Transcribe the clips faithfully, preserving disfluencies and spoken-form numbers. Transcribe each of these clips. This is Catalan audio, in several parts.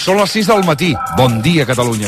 Són les sis del matí. Bon dia, Catalunya.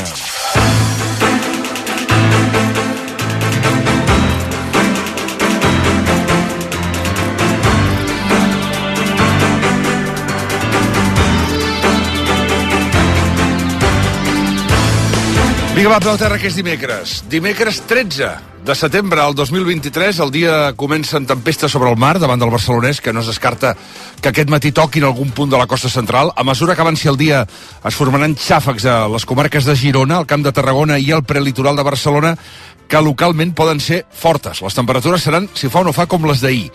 Vinga, va, peu terra, que és dimecres. Dimecres tretze de setembre del dos mil vint-i-tres. El dia comença en tempesta sobre el mar davant del barcelonès, que no es descarta que aquest matí toquin algun punt de la costa central. A mesura que avanci el dia es formaran xàfecs a les comarques de Girona, el Camp de Tarragona i el prelitoral de Barcelona, que localment poden ser fortes. Les temperatures seran, si fa o no fa, com les d'ahir.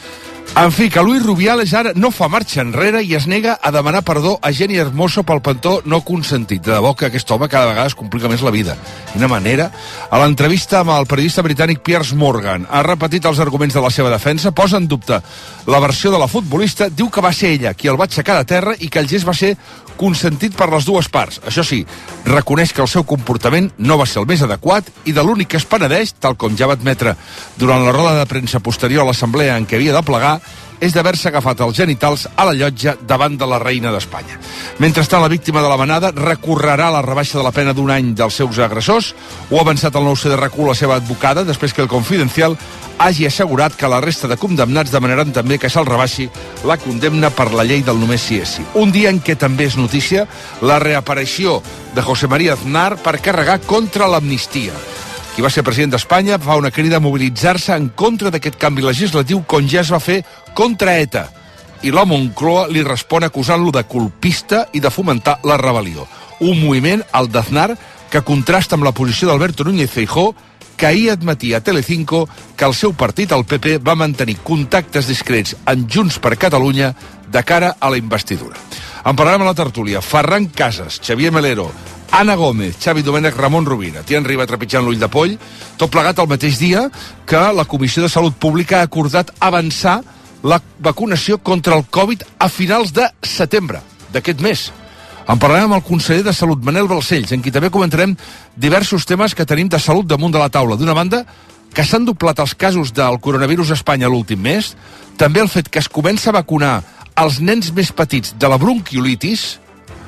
En fi, que Luis Rubiales ara no fa marxa enrere i es nega a demanar perdó a Jenny Hermoso pel petó no consentit. De debò que aquest home cada vegada es complica més la vida. D'una manera, a l'entrevista amb el periodista britànic Piers Morgan, ha repetit els arguments de la seva defensa, posa en dubte la versió de la futbolista, diu que va ser ella qui el va aixecar de terra i que el gest va ser consentit per les dues parts. Això sí, reconeix que el seu comportament no va ser el més adequat i de l'únic que es penedeix, tal com ja va admetre durant la roda de premsa posterior a l'assemblea en què havia de plegar, és d'haver-se agafat els genitals a la llotja davant de la reina d'Espanya. Mentrestant, la víctima de la manada recorrerà la rebaixa de la pena d'un any dels seus agressors. Ho ha avançat el nou C D R Q la seva advocada, després que el Confidencial hagi assegurat que la resta de condemnats demanaran també que se'l rebaixi la condemna per la llei del només si és sí. Un dia en què també és notícia la reaparició de José María Aznar per carregar contra l'amnistia. Qui va ser president d'Espanya fa una crida a mobilitzar-se en contra d'aquest canvi legislatiu com ja es va fer contra ETA. I la Moncloa li respon acusant-lo de colpista i de fomentar la rebel·lió. Un moviment, el d'Aznar, que contrasta amb la posició d'Alberto Núñez Feijóo, que ahir admetia a Telecinco que el seu partit, el P P, va mantenir contactes discrets amb Junts per Catalunya de cara a la investidura. En parlarem a la tertúlia. Ferran Casas, Xavier Melero, Anna Gómez, Xavi Domènech, Ramon Rovira. T'hi arriba trepitjant l'ull de poll, tot plegat el mateix dia que la Comissió de Salut Pública ha acordat avançar la vacunació contra el Covid a finals de setembre d'aquest mes. En parlarem amb el conseller de Salut, Manel Balcells, en qui també comentarem diversos temes que tenim de salut damunt de la taula. D'una banda, que s'han doblat els casos del coronavirus a Espanya l'últim mes, també el fet que es comença a vacunar els nens més petits de la bronquiolitis,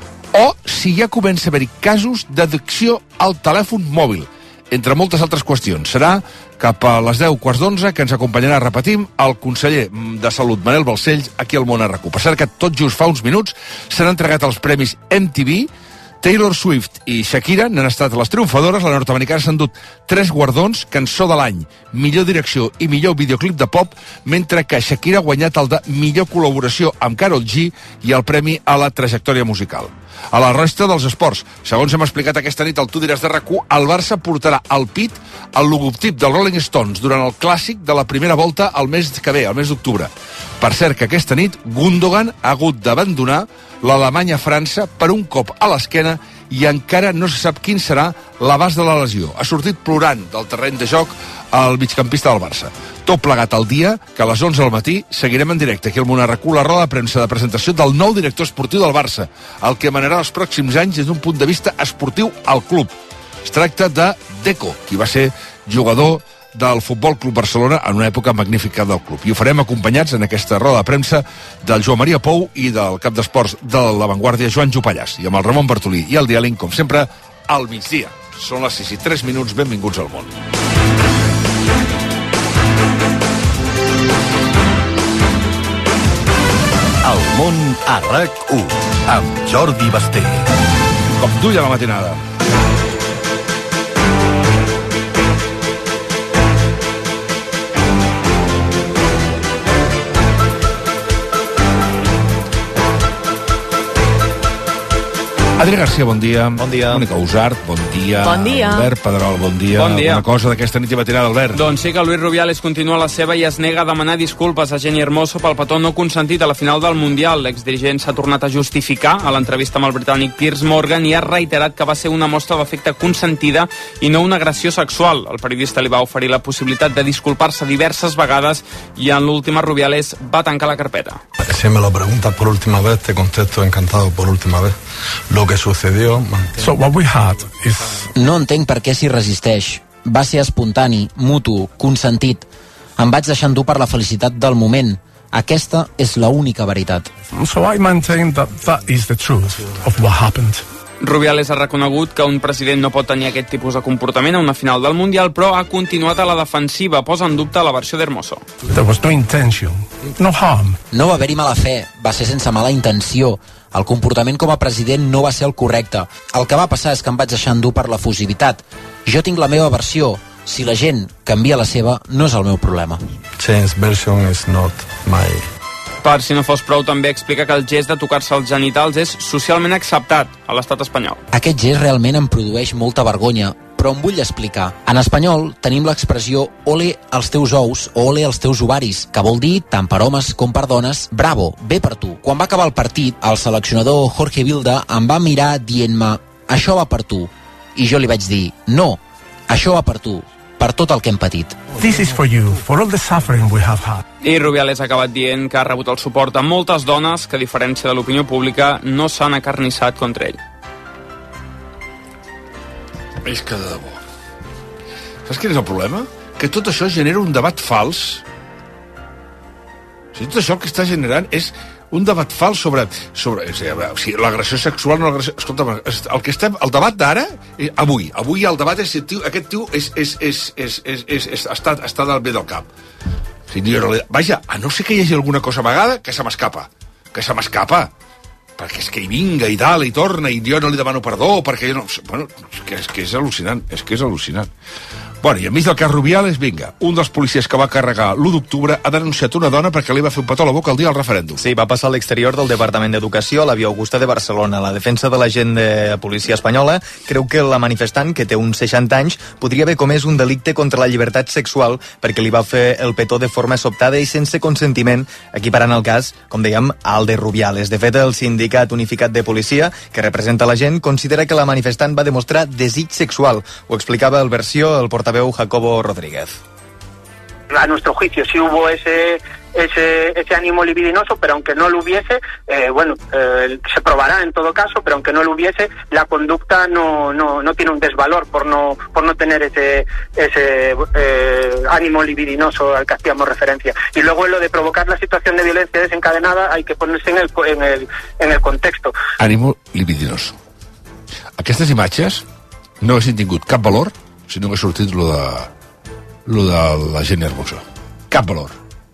o si ja comença a haver-hi casos d'addicció al telèfon mòbil, entre moltes altres qüestions. Serà cap a les deu quarts d'onze que ens acompanyarà, repetim, el conseller de Salut, Manel Balcells, aquí al Món a RAC u. Per cert que tot just fa uns minuts s'han entregat els premis M T V. Taylor Swift i Shakira n'han estat les triomfadores. La nord-americana s'han dut tres guardons: cançó de l'any, millor direcció i millor videoclip de pop, mentre que Shakira ha guanyat el de millor col·laboració amb Karol G i el premi a la trajectòria musical. A la resta dels esports, segons hem explicat aquesta nit al Tu diràs de RAC u, el Barça portarà al pit el logotip dels Rolling Stones durant el clàssic de la primera volta al mes que ve, al mes d'octubre. Per cert que aquesta nit Gundogan ha hagut d'abandonar l'Alemanya-França per un cop a l'esquena i encara no se sap quin serà l'abast de la lesió. Ha sortit plorant del terreny de joc el migcampista del Barça. Tot plegat al dia, que a les onze del matí seguirem en directe aquí al Món a RAC u la roda de premsa de presentació del nou director esportiu del Barça, el que manarà els pròxims anys des d'un punt de vista esportiu al club. Es tracta de Deco, qui va ser jugador del Futbol Club Barcelona en una època magnífica del club. I ho farem acompanyats en aquesta roda de premsa del Joan Maria Pou i del cap d'esports de l'Avantguàrdia, Joan Jopallàs, i amb el Ramon Bartolí i el Diàling, com sempre, al migdia. Són les sis i tres minuts, benvinguts al món. El món a RAC u, amb Jordi Basté. Com duia la matinada. Adri Garcia, bon dia. Bon dia. Mònica Usart, bon dia. Bon dia. Albert Pedrol, bon dia. Bon dia. Una cosa d'aquesta nit i matinada, Albert. Doncs sí que Luis Rubiales continua la seva i es nega a demanar disculpes a Jenny Hermoso pel petó no consentit a la final del Mundial. L'exdirigent s'ha tornat a justificar a l'entrevista amb el britànic Piers Morgan i ha reiterat que va ser una mostra d'afecte consentida i no una agressió sexual. El periodista li va oferir la possibilitat de disculpar-se diverses vegades i en l'última Rubiales va tancar la carpeta. Si me lo preguntas por última vez, te contesto encantado por última vez. Lo que sucedió... So what we had is... No entenc per què s'hi resisteix. Va ser espontani, mutu, consentit. Em vaig deixar endur per la felicitat del moment. Aquesta és l'única veritat. So I maintain that that is the truth of what happened. Rubiales ha reconegut que un president no pot tenir aquest tipus de comportament a una final del Mundial, però ha continuat a la defensiva, posa en dubte la versió d'Hermoso. There was no intention, no harm. No va haver-hi mala fe, va ser sense mala intenció. El comportament com a president no va ser el correcte. El que va passar és que em vaig deixar endur per l'efusivitat. Jo tinc la meva versió. Si la gent canvia la seva, no és el meu problema. Change version is not my... Per si no fos prou, també explica que el gest de tocar-se els genitals és socialment acceptat a l'estat espanyol. Aquest gest realment em produeix molta vergonya, però em vull explicar. En espanyol tenim l'expressió ole els teus ous o ole els teus ovaris, que vol dir, tant per homes com per dones, bravo, bé per tu. Quan va acabar el partit, el seleccionador Jorge Vilda em va mirar dient-me això va per tu. I jo li vaig dir, no, això va per tu, per tot el que hem patit. This is for you, for all the suffering we have had. I Rubiales ha acabat dient que ha rebut el suport de moltes dones que, a diferència de l'opinió pública, no s'han acarnissat contra ell. És que de debò. Saps quin és el problema? Que tot això genera un debat fals. O sigui, tot això el que està generant és un debat fals sobre, sobre o sigui, o sigui, l'agressió sexual, no l'agressió... Escolta, el, que estem, el debat d'ara, eh, avui, avui el debat és, tio, aquest tio és, és, és, és, és, és, és, està, està del bé del cap. O sigui, vaja, a no ser que hi hagi alguna cosa amagada, que se m'escapa. Que se m'escapa. Perquè és que hi vinga i dalt i torna i jo no li demano perdó, perquè jo no... Bueno, és que és, que és al·lucinant, és que és al·lucinant. Bueno, i enmig del cas Rubiales, vinga, un dels policies que va carregar l'u d'octubre ha denunciat una dona perquè li va fer un petó a la boca el dia del referèndum. Sí, va passar a l'exterior del Departament d'Educació a la Via Augusta de Barcelona. La defensa de l'agent de policia espanyola creu que la manifestant, que té uns seixanta anys, podria haver comès un delicte contra la llibertat sexual perquè li va fer el petó de forma sobtada i sense consentiment, equiparant el cas, com dèiem, al de Rubiales. De fet, el Sindicat Unificat de Policia, que representa l'agent, considera que la manifestant va demostrar desig sexual. Ho explicava el versió el portaveu Jacobo Rodríguez. A nuestro juicio sí hubo ese ese ese ánimo libidinoso, pero aunque no lo hubiese, eh, bueno, eh, se probará en todo caso, pero aunque no lo hubiese, la conducta no no no tiene un desvalor por no por no tener ese ese eh, ánimo libidinoso al que hacíamos referencia. Y luego en lo de provocar la situación de violencia desencadenada hay que ponerse en el en el en el contexto. Ánimo libidinoso. Aquestes imatges no haguessin tingut cap valor si no hagués sortit lo de lo de la gent Hermoso. Cap valor.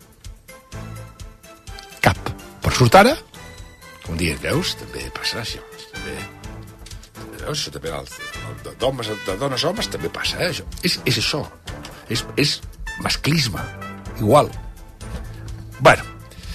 Cap. Per surt ara, com dient, veus, també passa això. També, veus, això també, el, el, de, d'homes, de dones a homes també passa, eh, això. És, és això. És, és masclisme. Igual. Bueno,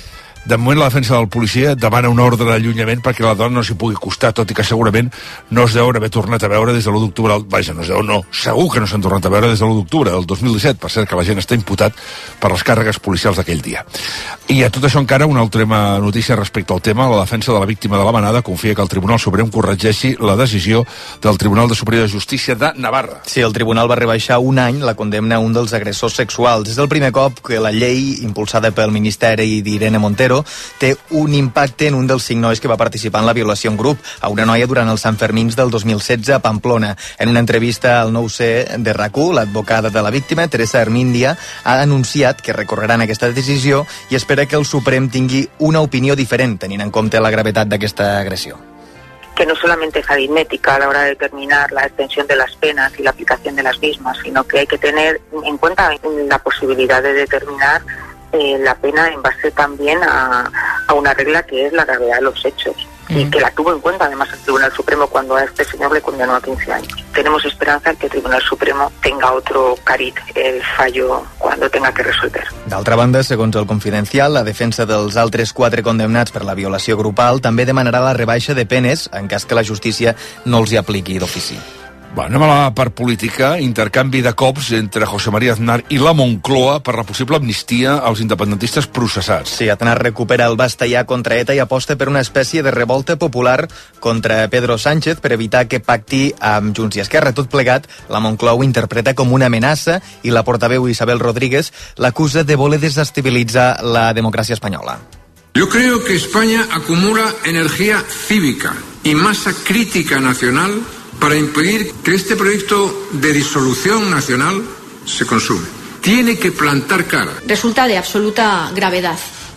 de moment la defensa del policia demana una ordre d'allunyament perquè la dona no s'hi pugui acostar, tot i que segurament no es deuen haver tornat a veure des de l'u d'octubre. Vaja, no es deuen, no, segur que no s'han tornat a veure des de l'u d'octubre del dos mil disset, per cert que la gent està imputat per les càrregues policials d'aquell dia. I a tot això encara una última notícia respecte al tema. La defensa de la víctima de la manada confia que el Tribunal Suprem corregeixi la decisió del Tribunal de Superior de Justícia de Navarra. Sí, el tribunal va rebaixar un any la condemna a un dels agressors sexuals. És el primer cop que la llei, impulsada pel Ministeri d'Irene Montero, té un impacte en un dels cinc nois que va participar en la violació en grup a una noia durant els Sant Fermins del dos mil setze a Pamplona. En una entrevista al nou ce de R A C u, l'advocada de la víctima, Teresa Armíndia, ha anunciat que recorreran aquesta decisió i espera que el Suprem tingui una opinió diferent, tenint en compte la gravetat d'aquesta agressió. Que no solamente es aritmética a la hora de determinar la extensión de las penas y la aplicación de las mismas, sino que hay que tener en cuenta la posibilidad de determinar Eh, la pena en base también a, a una regla que es la gravedad de los hechos mm. y que la tuvo en cuenta además el Tribunal Supremo cuando a este señor le condenó a quince años. Tenemos esperanza en que el Tribunal Supremo tenga otro cariz el fallo cuando tenga que resolver. D'altra banda, segons el Confidencial, la defensa dels altres quatre condemnats per la violació grupal també demanarà la rebaixa de penes en cas que la justícia no els hi apliqui d'ofici. Va, anem a la part política. Intercanvi de cops entre José María Aznar i la Moncloa per la possible amnistia als independentistes processats. Sí, Aznar recupera el Bastellà contra ETA i aposta per una espècie de revolta popular contra Pedro Sánchez per evitar que pacti amb Junts i Esquerra. Tot plegat, la Moncloa ho interpreta com una amenaça i la portaveu Isabel Rodríguez l'acusa de voler desestabilitzar la democràcia espanyola. Yo creo que España acumula energía cívica y masa crítica nacional para impedir que este proyecto de disolución nacional se consume. Tiene que plantar cara. Resulta de absoluta gravedad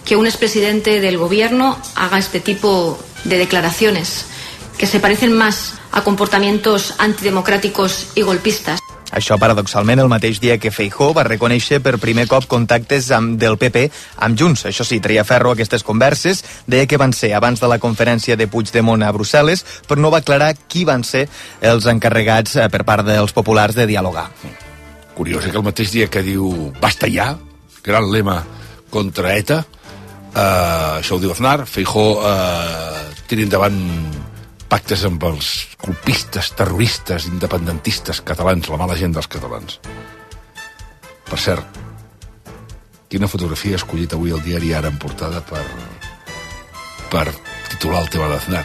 que un expresidente del gobierno haga este tipo de declaraciones, que se parecen más a comportamientos antidemocráticos y golpistas. Això, paradoxalment, el mateix dia que Feijóo va reconèixer per primer cop contactes amb, del P P amb Junts. Això sí, treia ferro aquestes converses, deia que van ser abans de la conferència de Puigdemont a Brussel·les, però no va aclarar qui van ser els encarregats per part dels populars de dialogar. Curiós, eh, que el mateix dia que diu basta ja, gran lema contra ETA, eh, això ho diu Aznar, Feijóo eh, tira endavant pactes amb els colpistes, terroristes, independentistes catalans, la mala gent dels catalans. Per cert, quina fotografia ha escollit avui el diari Ara en portada per, per titular el tema d'Aznar.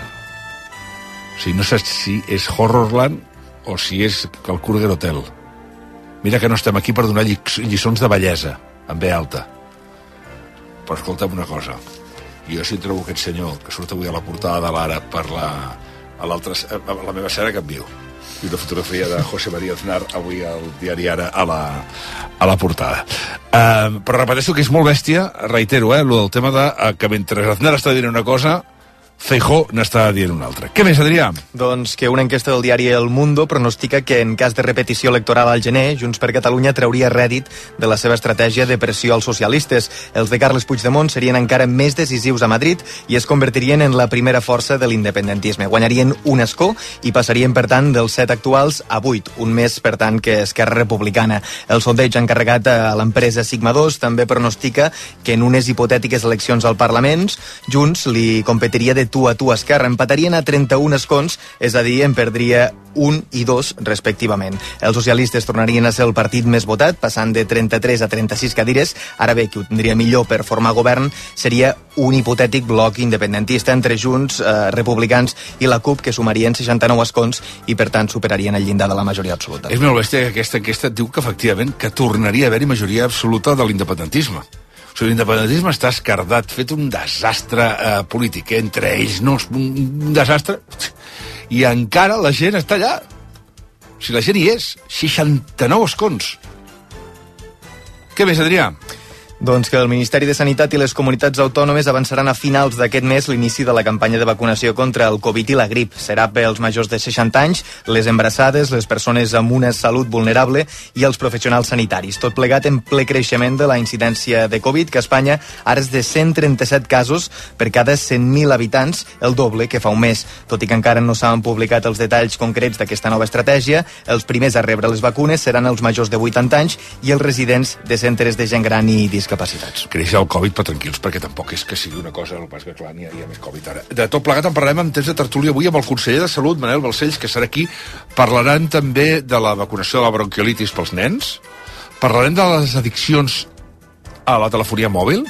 O sigui, no sé si és Horrorland o si és el Kruger Hotel. Mira que no estem aquí per donar lliçons de bellesa, amb B alta. Però escolta'm una cosa. Jo si trobo aquest senyor que surt avui a la portada de l'Ara per la, a, a la meva escena canvio. I una fotografia de José María Aznar avui al diari Ara a la, a la portada. Uh, però repeteixo que és molt bèstia, reitero, eh, lo del tema de uh, que mentre Aznar està dient una cosa, Feijóo n'està dient una altra. Què més, Adrià? Doncs que una enquesta del diari El Mundo pronostica que en cas de repetició electoral al gener, Junts per Catalunya trauria rèdit de la seva estratègia de pressió als socialistes. Els de Carles Puigdemont serien encara més decisius a Madrid i es convertirien en la primera força de l'independentisme. Guanyarien un escó i passarien, per tant, dels set actuals a vuit, un més, per tant, que Esquerra Republicana. El sondeig encarregat a l'empresa Sigma dos també pronostica que en unes hipotètiques eleccions al Parlament, Junts li competiria de tu a tu a Esquerra, empatarien a trenta-un escons, és a dir, en perdria un i dos respectivament. Els socialistes tornarien a ser el partit més votat, passant de trenta-tres a trenta-sis cadires. Ara bé, qui ho tindria millor per formar govern seria un hipotètic bloc independentista entre Junts, eh, Republicans i la CUP, que sumarien seixanta-nou escons i, per tant, superarien el llindar de la majoria absoluta. És molt bèstia que aquesta enquesta diu que, efectivament, que tornaria a haver-hi majoria absoluta de l'independentisme. O sigui, l'independentisme està escardat, fet un desastre eh, polític, eh, entre ells, no, un desastre, i encara la gent està allà. O sigui, la gent hi és, seixanta-nou escons. Què més, Adrià? Doncs que el Ministeri de Sanitat i les comunitats autònomes avançaran a finals d'aquest mes l'inici de la campanya de vacunació contra el Covid i la grip. Serà pels majors de seixanta anys, les embarassades, les persones amb una salut vulnerable i els professionals sanitaris. Tot plegat en ple creixement de la incidència de Covid, que a Espanya ara és de cent trenta-set casos per cada cent mil habitants, el doble que fa un mes. Tot i que encara no s'han publicat els detalls concrets d'aquesta nova estratègia, els primers a rebre les vacunes seran els majors de vuitanta anys i els residents de centres de gent gran i discapacitats. capacitats. Creix el Covid, però tranquils, perquè tampoc és que sigui una cosa, el pas que clar, n'hi ha, hi ha més Covid ara. De tot plegat en parlarem en temps de tertúlia avui amb el conseller de Salut, Manel Balcells, que serà aquí. Parlaran també de la vacunació de la bronquiolitis pels nens. Parlarem de les addiccions a la telefonia mòbil.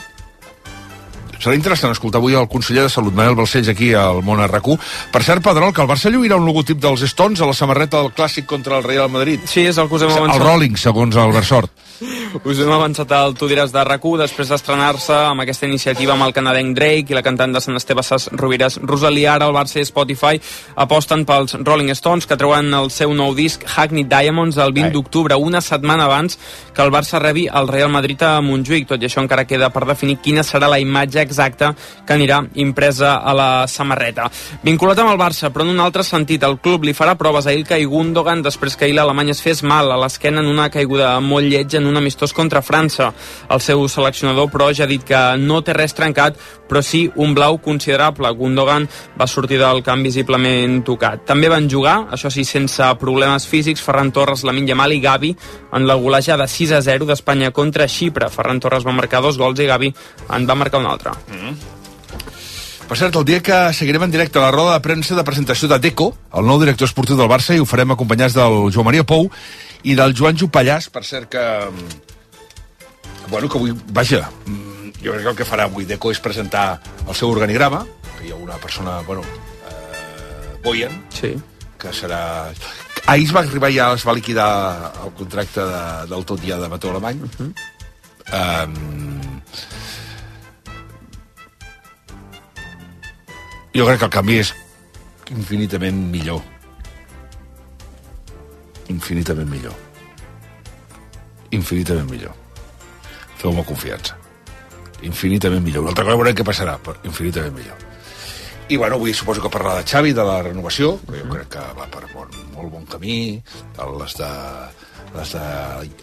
Serà interessant escoltar avui el conseller de Salut, Manel Balcells, aquí al Món R Q. Per cert, Pedrol, que el Barça lluirà un logotip dels Stones a la samarreta del Clàssic contra el Real Madrid. Sí, és el que us hem avançat. El Rolling, segons el Versort. Us hem avançat al Tu diràs de R Q després d'estrenar-se amb aquesta iniciativa amb el canadenc Drake i la cantant de Sant Esteve Sas Rovires Rosalia. Ara el Barça i Spotify aposten pels Rolling Stones, que treuen el seu nou disc Hackney Diamonds el vint d'octubre, una setmana abans que el Barça rebi el Real Madrid a Montjuïc. Tot i això encara queda per definir quina serà la imatge exacta que anirà impresa a la samarreta. Vinculat amb el Barça, però en un altre sentit, el club li farà proves a Ilkay Gundogan després que ahir l'Alemanya es fes mal a l'esquena en una caiguda molt lletja en un amistós contra França. El seu seleccionador, però, ja ha dit que no té res trencat, però sí un blau considerable. Gundogan va sortir del camp visiblement tocat. També van jugar, això sí, sense problemes físics, Ferran Torres, Lamine Yamal i Gavi en la golejada sis a zero d'Espanya contra Xipre. Ferran Torres va marcar dos gols i Gavi en va marcar un altre. Mm. Per cert, el dia que seguirem en directe a la roda de premsa de presentació de Deco, el nou director esportiu del Barça, i ho farem acompanyats del Joan Maria Pou i del Joan Jupallàs, per cert que... Bueno, que avui, vaja, jo crec que el que farà avui Deco és presentar el seu organigrama, que hi ha una persona, bueno, eh, Boyan, sí, que serà... Ahir es va arribar ja, es va liquidar el contracte de, del tot ja de Mateu Alemany. Uh-huh. Um, jo crec que el canvi és infinitament millor. Infinitament millor. Infinitament millor. Feu-me confiança. infinitament millor. Una altra cosa veurem què passarà, però infinitament millor. I, bueno, avui suposo que parlarà de Xavi, de la renovació, que jo crec que va per bon, molt bon camí, les de... les de...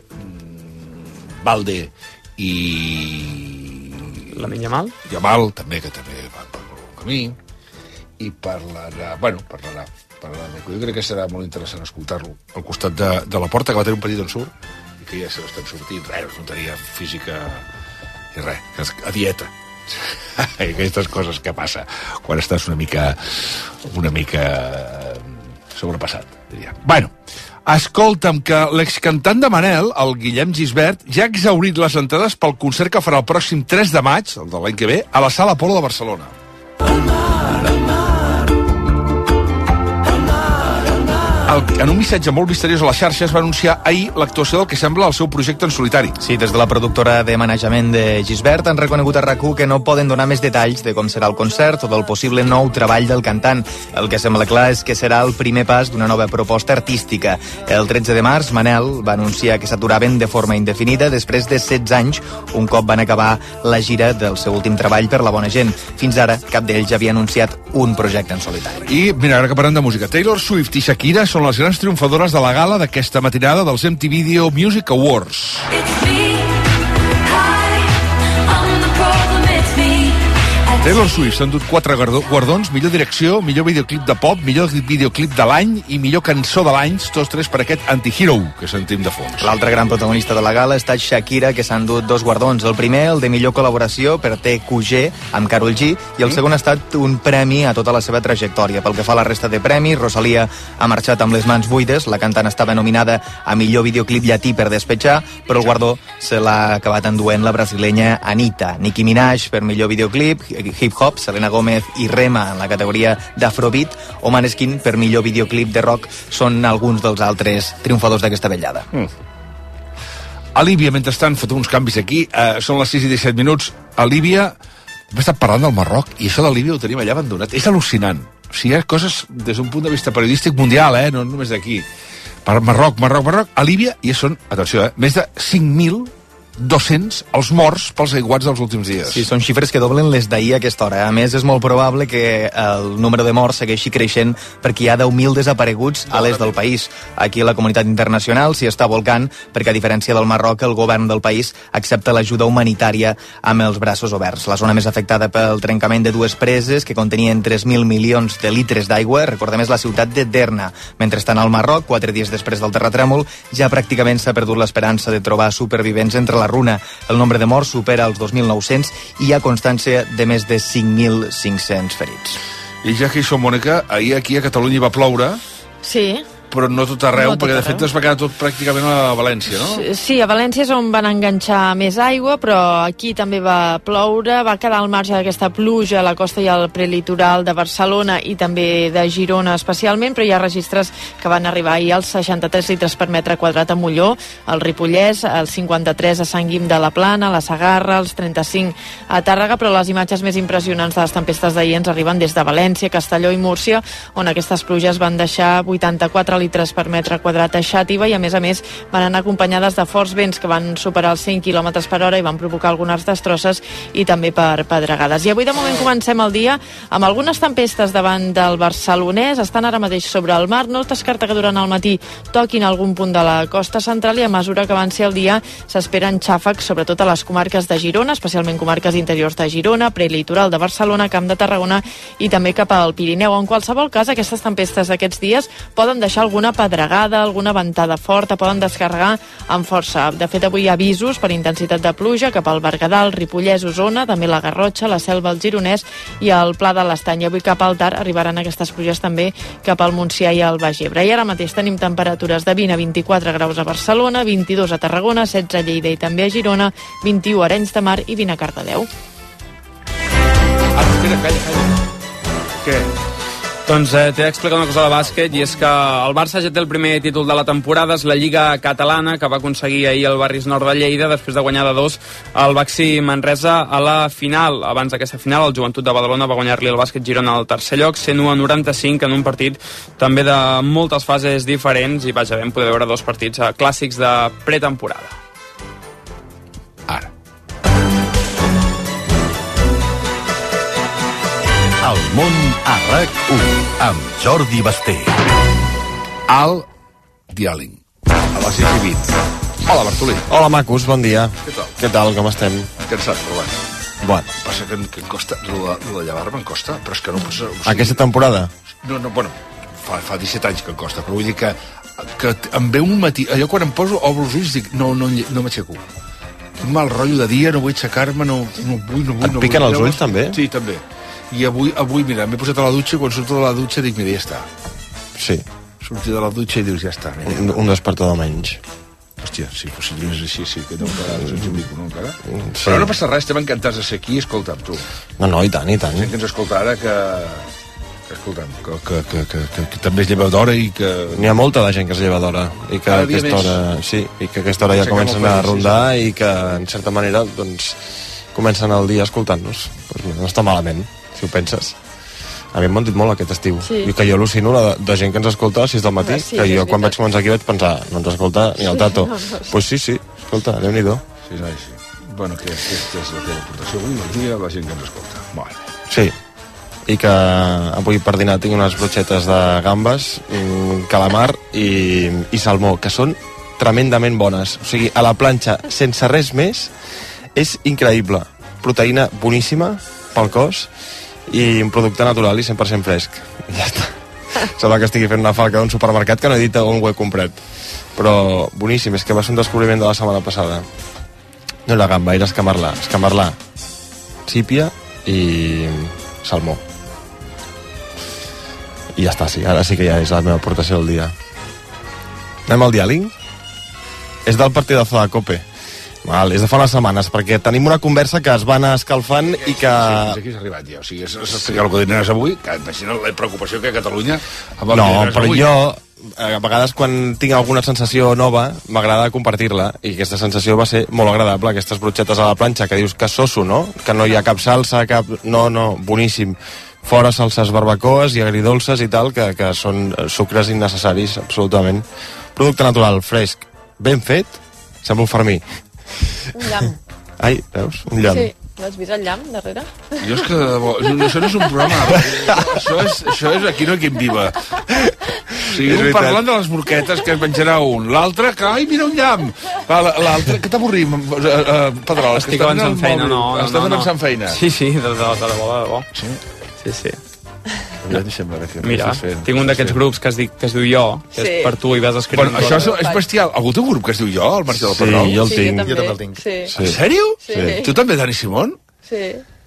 Valde i... Lamine Yamal? Yamal, també, que també va per molt bon camí. I parlarà... Bueno, parlarà. parlarà jo crec que serà molt interessant escoltar-lo al costat de, de la Porta, que va tenir un petit ensurt, i que ja se l'estan sortint. Res, no notaria física i res, a dieta. Aquestes coses que passa quan estàs una mica una mica sobrepassat, diria. Bueno, escolta'm, que l'excantant de Manel, el Guillem Gisbert, ja ha exhaurit les entrades pel concert que farà el pròxim tres de maig, el de l'any que ve, a la Sala Apolo de Barcelona. El mar, el mar. El, en un missatge molt misteriós a les xarxes va anunciar ahir l'actuació del que sembla el seu projecte en solitari. Sí, des de la productora de manejament de Gisbert han reconegut a RAC u que no poden donar més detalls de com serà el concert o del possible nou treball del cantant. El que sembla clar és que serà el primer pas d'una nova proposta artística. El tretze de març, Manel va anunciar que s'aturaven de forma indefinida després de setze anys, un cop van acabar la gira del seu últim treball per La Bona Gent. Fins ara, cap d'ells havia anunciat un projecte en solitari. I, mira, ara que parlem de música, Taylor Swift i Shakira són les grans triomfadores de la gala d'aquesta matinada dels M T V Video Music Awards. Taylor Swift s'ha endut quatre guardons, millor direcció, millor videoclip de pop, millor videoclip de l'any i millor cançó de l'any, tots tres per aquest Anti-Hero que sentim de fons. L'altre gran protagonista de la gala ha estat Shakira, que s'ha endut dos guardons. El primer, el de millor col·laboració per T Q G amb Karol G, i el segon ha estat un premi a tota la seva trajectòria. Pel que fa a la resta de premis, Rosalía ha marxat amb les mans buides. La cantant estava nominada a millor videoclip llatí per Despetxar, però el guardó se l'ha acabat enduent la brasilenya Anitta. Nicki Minaj per millor videoclip, hip-hop, Selena Gómez i Rema en la categoria d'Afrobeat, o Maneskin per millor videoclip de rock són alguns dels altres triomfadors d'aquesta vetllada. Mm. A Líbia, mentrestant, fotem uns canvis aquí, eh, són les sis i disset minuts. A Líbia, hem estat parlant del Marroc, i això de Líbia ho tenim allà abandonat. És al·lucinant. O sigui, hi ha coses des d'un punt de vista periodístic mundial, eh, no només d'aquí. Per Marroc, Marroc, Marroc, a Líbia, i són, atenció, eh, més de cinc mil dos-cents els morts pels aiguats dels últims dies. Sí, són xifres que doblen les d'ahir a aquesta hora. A més, és molt probable que el número de morts segueixi creixent perquè hi ha deu mil desapareguts a l'est del país. Aquí la comunitat internacional s'hi està volcant perquè, a diferència del Marroc, el govern del país accepta l'ajuda humanitària amb els braços oberts. La zona més afectada pel trencament de dues preses que contenien tres mil milions de litres d'aigua, recordem, és la ciutat de Derna. Mentrestant, al Marroc, quatre dies després del terratrèmol, ja pràcticament s'ha perdut l'esperança de trobar supervivents entre la runa. El nombre de morts supera els dos mil nou-cents i hi ha constància de més de cinc mil cinc-cents ferits. I ja que hi som, Mònica, ahir aquí a Catalunya va ploure. Sí. Però no tot arreu, no tot perquè de arreu. fet es va quedar tot pràcticament a València, no? Sí, a València és on van enganxar més aigua, però aquí també va ploure, va quedar al marge d'aquesta pluja a la costa i al prelitoral de Barcelona i també de Girona especialment, però hi ha registres que van arribar ahir als seixanta-tres litres per metre quadrat a Molló, al Ripollès, als cinquanta-tres a Sant Guim de la Plana, a la Segarra, als trenta-cinc a Tàrrega, però les imatges més impressionants de les tempestes d'ahir ens arriben des de València, Castelló i Múrcia, on aquestes pluges van deixar vuitanta-quatre litres per metre quadrat a Xàtiva i a més a més van anar acompanyades de forts vents que van superar els cent quilòmetres per hora i van provocar algunes destrosses i també per pedregades. I avui de moment comencem el dia amb algunes tempestes davant del Barcelonès, estan ara mateix sobre el mar, no es descarta que durant el matí toquin algun punt de la costa central i a mesura que avanci el dia s'esperen xàfecs sobretot a les comarques de Girona, especialment comarques interiors de Girona, prelitoral de Barcelona, Camp de Tarragona i també cap al Pirineu. En qualsevol cas, aquestes tempestes d'aquests dies poden deixar alguna pedregada, alguna ventada forta, poden descarregar amb força. De fet, avui hi ha avisos per intensitat de pluja cap al Berguedà, Ripollès, Osona, també la Garrotxa, la Selva, el Gironès i el Pla de l'Estany. I avui cap al Tar arribaran aquestes pluges també cap al Montsià i al Baix Ebre. I ara mateix tenim temperatures de vint a vint-i-quatre graus a Barcelona, vint-i-dos a Tarragona, setze a Lleida i també a Girona, vint-i-u a Arenys de Mar i vint a Cardedeu. Ah, espera, calla, calla. Què? Doncs eh, t'he d'explicar una cosa de bàsquet, i és que el Barça ja té el primer títol de la temporada, és la Lliga Catalana, que va aconseguir ahir el Barris Nord de Lleida, després de guanyar de dos el Baxi Manresa a la final. Abans d'aquesta final, el Joventut de Badalona va guanyar-li el Bàsquet Girona al tercer lloc, cent u a noranta-cinc, en un partit també de moltes fases diferents, i vaja, vam poder veure dos partits eh, clàssics de pretemporada. Ara. El món a RAC u amb Jordi Basté. Al Dialing, a les sis i vint. Hola, Bartolí. Hola, macos, bon dia. Què tal? Què tal, com estem? Cansat, però bueno. Bueno. Passa que, que em costa, lo de, lo de llevar-me em costa, però és que no pots... O sigui, aquesta temporada? No, no, bueno, fa, fa disset anys que em costa, però vull dir que, que em ve un matí... Allò quan em poso, obro els ulls, dic, no, no, no m'aixeco. Un mal rotllo de dia, no vull aixecar-me, no, no vull, no vull... Et no piquen vull, els ulls, també? Sí, també. I avui, avui mira, m'he posat a la dutxa i quan surto de la dutxa dic, mira, ja està. Sí. Sortir de la dutxa i dius, ja està. Mira, un, un despertador menys. Hòstia, sí, però si és així, sí, que no encara us explico, no, encara? Sí. Però no passa res, estem encantats de ser aquí, escolta'm, tu. No, no, i tant, i tant. Gent que ens escolta ara que... que escolta'm, que, que, que, que, que, que també es lleva d'hora i que... N'hi ha molta de gent que es lleva d'hora i que Cada dia aquesta més. hora, sí, i que aquesta hora ja Aixequem comencen el a país, rondar i que, en certa manera, doncs, comencen el dia escoltant-nos. Pues no està malament, si ho penses. A mi m'han dit molt aquest estiu. Sí. I que jo al·lucino la de, de gent que ens escolta a les sis del matí, Sí, que és jo quan veritat. vaig començar aquí vaig pensar, no ens escolta ni el tato. No, Doncs no, sí. pues sí, sí, escolta, Déu-n'hi-do. Sí, sí, sí. Bueno, que aquesta és la teva aportació avui, el dia, la gent que ens escolta. Molt bé. Sí, i que avui per dinar tinc unes brochetes de gambes, mm, calamar i, i salmó, que són tremendament bones. O sigui, a la planxa, sense res més, és increïble. Proteïna boníssima pel cos i un producte natural i cent per cent fresc. I ja està. Sembla que estigui fent una falca d'un supermercat que no he dit on ho he comprat. Però boníssim, és que va ser un descobriment de la setmana passada. No era gamba, era escamarlà. Escamarlà, sípia i salmó. I ja està, sí, ara sí que ja és la meva aportació del dia. Anem al diàling? És del partidazo de COPE. Val, és de fa unes setmanes, perquè tenim una conversa que es va anar escalfant i que... Sí, aquí s'ha arribat ja. O sigui, és, és explicar el que diners avui, que imagina la preocupació que a Catalunya... Amb el No, diners però avui. jo, a vegades quan tinc alguna sensació nova, m'agrada compartir-la, i aquesta sensació va ser molt agradable, aquestes brotxetes a la planxa, que dius que soso, no? Que no hi ha cap salsa, cap... No, no, boníssim. Fora salses barbacoes i agridolces i tal, que, que són sucres innecessaris, absolutament. Producte natural, fresc, ben fet, sembla un Fermí. Un llamp. Ai, veus? Un llamp. Sí, l'has vist el llamp darrere? Jo és que... No, això no és un programa. això, és, això és Aquí no hi ha quien viva. O sigui, És un veritat. parlant de les morquetes que es menjarà un. L'altre que, ai, mira un llamp. Va, L'altre, que t'avorrim, uh, uh, Pedrol? Estic avançant feina, no, no, Estàs no, no. avançant feina? Sí, sí, de, de, de debò, de debò. Sí? Sí, sí. Ja em sembla que Mira, estàs fent, tinc un estàs d'aquests fent. grups que es, dic, que es diu Jo, que Sí. és per tu i vas escrivint. Bueno, això és, coses. és bestial. Algú té un grup que es diu Jo, el Martí del Sí, Pedrol? jo el Sí, tinc. jo també. Jo també el tinc. Sí. Sí. En sèrio? Sí. Tu també, Dani Simón? Sí.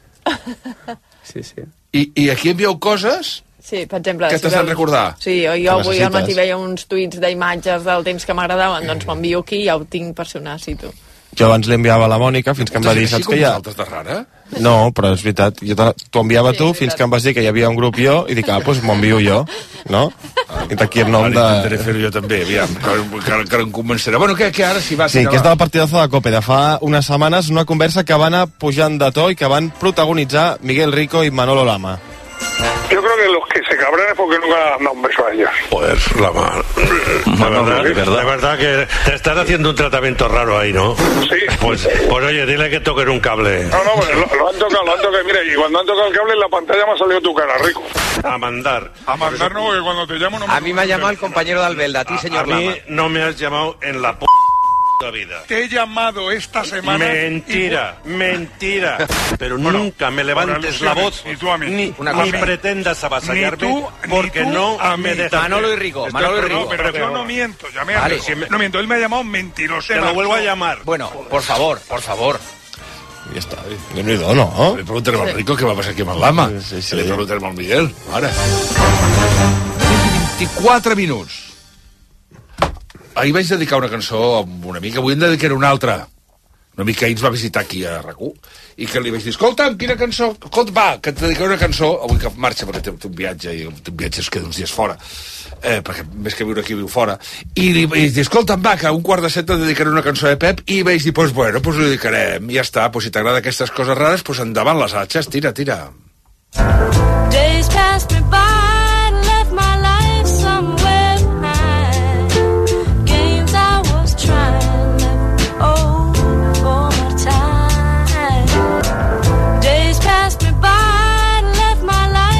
Sí, sí. I, I aquí envieu coses Sí, per exemple... que si t'has de veus- recordar? Sí, o Que jo avui al necessites. matí veia uns tuits d'imatges del temps que m'agradaven, doncs m'envio aquí i ja ho tinc per si ho necessito. Jo abans li enviava a la Mònica fins que em va dir, saps que hi ha... Així com vosaltres de rara? No, però és veritat. Jo te- t'ho enviava Sí, tu és fins veritat. que em vas dir que hi havia un grup jo i dic, ah, doncs m'ho envio jo, no? I d'aquí el nom Ara intentaré de... fer-ho jo també, aviam, que, que, que em convencerà. Bueno, què, què ara? Si va, Sí, que és del partidazo de COPE de fa unes setmanes, una conversa que va anar pujant de to i que van protagonitzar Miguel Rico i Manolo Lama. Yo creo que los que se cabran es porque nunca han dado un beso a ellos. Joder, la mar. De verdad, de verdad que te estás haciendo un tratamiento raro ahí, ¿no? Sí. Pues, pues oye, dile que toquen un cable. No, no, pues lo, lo han tocado, lo han tocado. Mira, y cuando han tocado el cable en la pantalla me ha salido tu cara, Rico. A mandar. A mandar no, porque cuando te llamo no me... A mí me ha llamado el compañero de Albelda, a ti, A, señor a mí Lama. no me has llamado en la p vida. Te he llamado esta semana... Mentira, mentira. Pero nunca me levantes la voz Ni tú a mí. ni, Una ni cosa. pretendas avasallarme Ni tú, ni porque tú no a mí. me dejas. Manolo y Rico, Estoy- Manolo y pero no, Rico. pero yo no miento, llamé a Vale. Rico. No miento, él me ha llamado mentiroso. Te lo vuelvo a llamar. Bueno, por favor, por favor. I ja està. Déu-n'hi-do, no? Le preguntarem al Rico què va passar aquí amb el Lama. Sí, sí, sí. Le preguntarem al Miguel. Ara. vint-i-quatre minuts. Ahir vaig dedicar una cançó a una amiga, avui en dedicaré una altra. Una amiga que ahir ens va visitar aquí a RAC u i que li vaig dir, escolta'm, quina cançó, escolta, va, que et dedicaré una cançó, avui que marxa perquè té, té un viatge i té un viatge es queda uns dies fora, eh, perquè més que viure aquí viu fora, i li vaig dir, escolta'm, va, que a un quart de set et dedicaré una cançó de Pep, i vaig dir, pues bueno, pues ho dedicarem, i ja està, pues si t'agrada aquestes coses rares, pues endavant les atxes, tira, tira. Days passed me by, left my life somewhere behind. Games I was trying, left over time. Days passed me by, left my life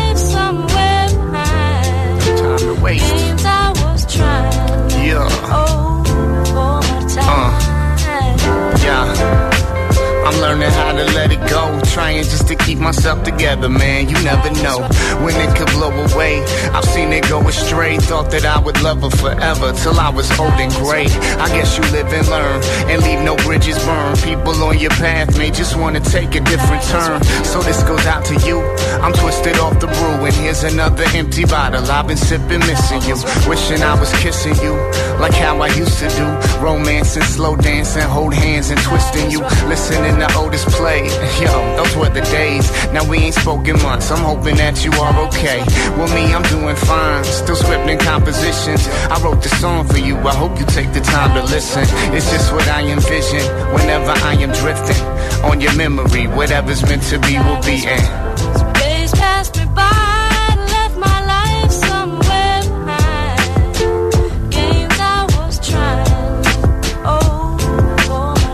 let it go. Trying just to keep myself together, man, you never know when it could blow away. I've seen it go astray. Thought that I would love her forever till I was old and gray. I guess you live and learn and leave no bridges burned. People on your path may just want to take a different turn. So this goes out to you. I'm twisted off the brew and here's another empty bottle. I've been sipping, missing you, wishing I was kissing you like how I used to do. Romancing, slow dancing, hold hands and twisting you. Listening to Otis play. Yo, those were the days. Now we ain't spoken months. I'm hoping that you are okay. Well, me, I'm doing fine. Still scripting compositions. I wrote the song for you. I hope you take the time to listen. It's just what I envision whenever I am drifting on your memory. Whatever's meant to be will be. And days passed me by, left my life somewhere behind. Games I was trying, oh, for my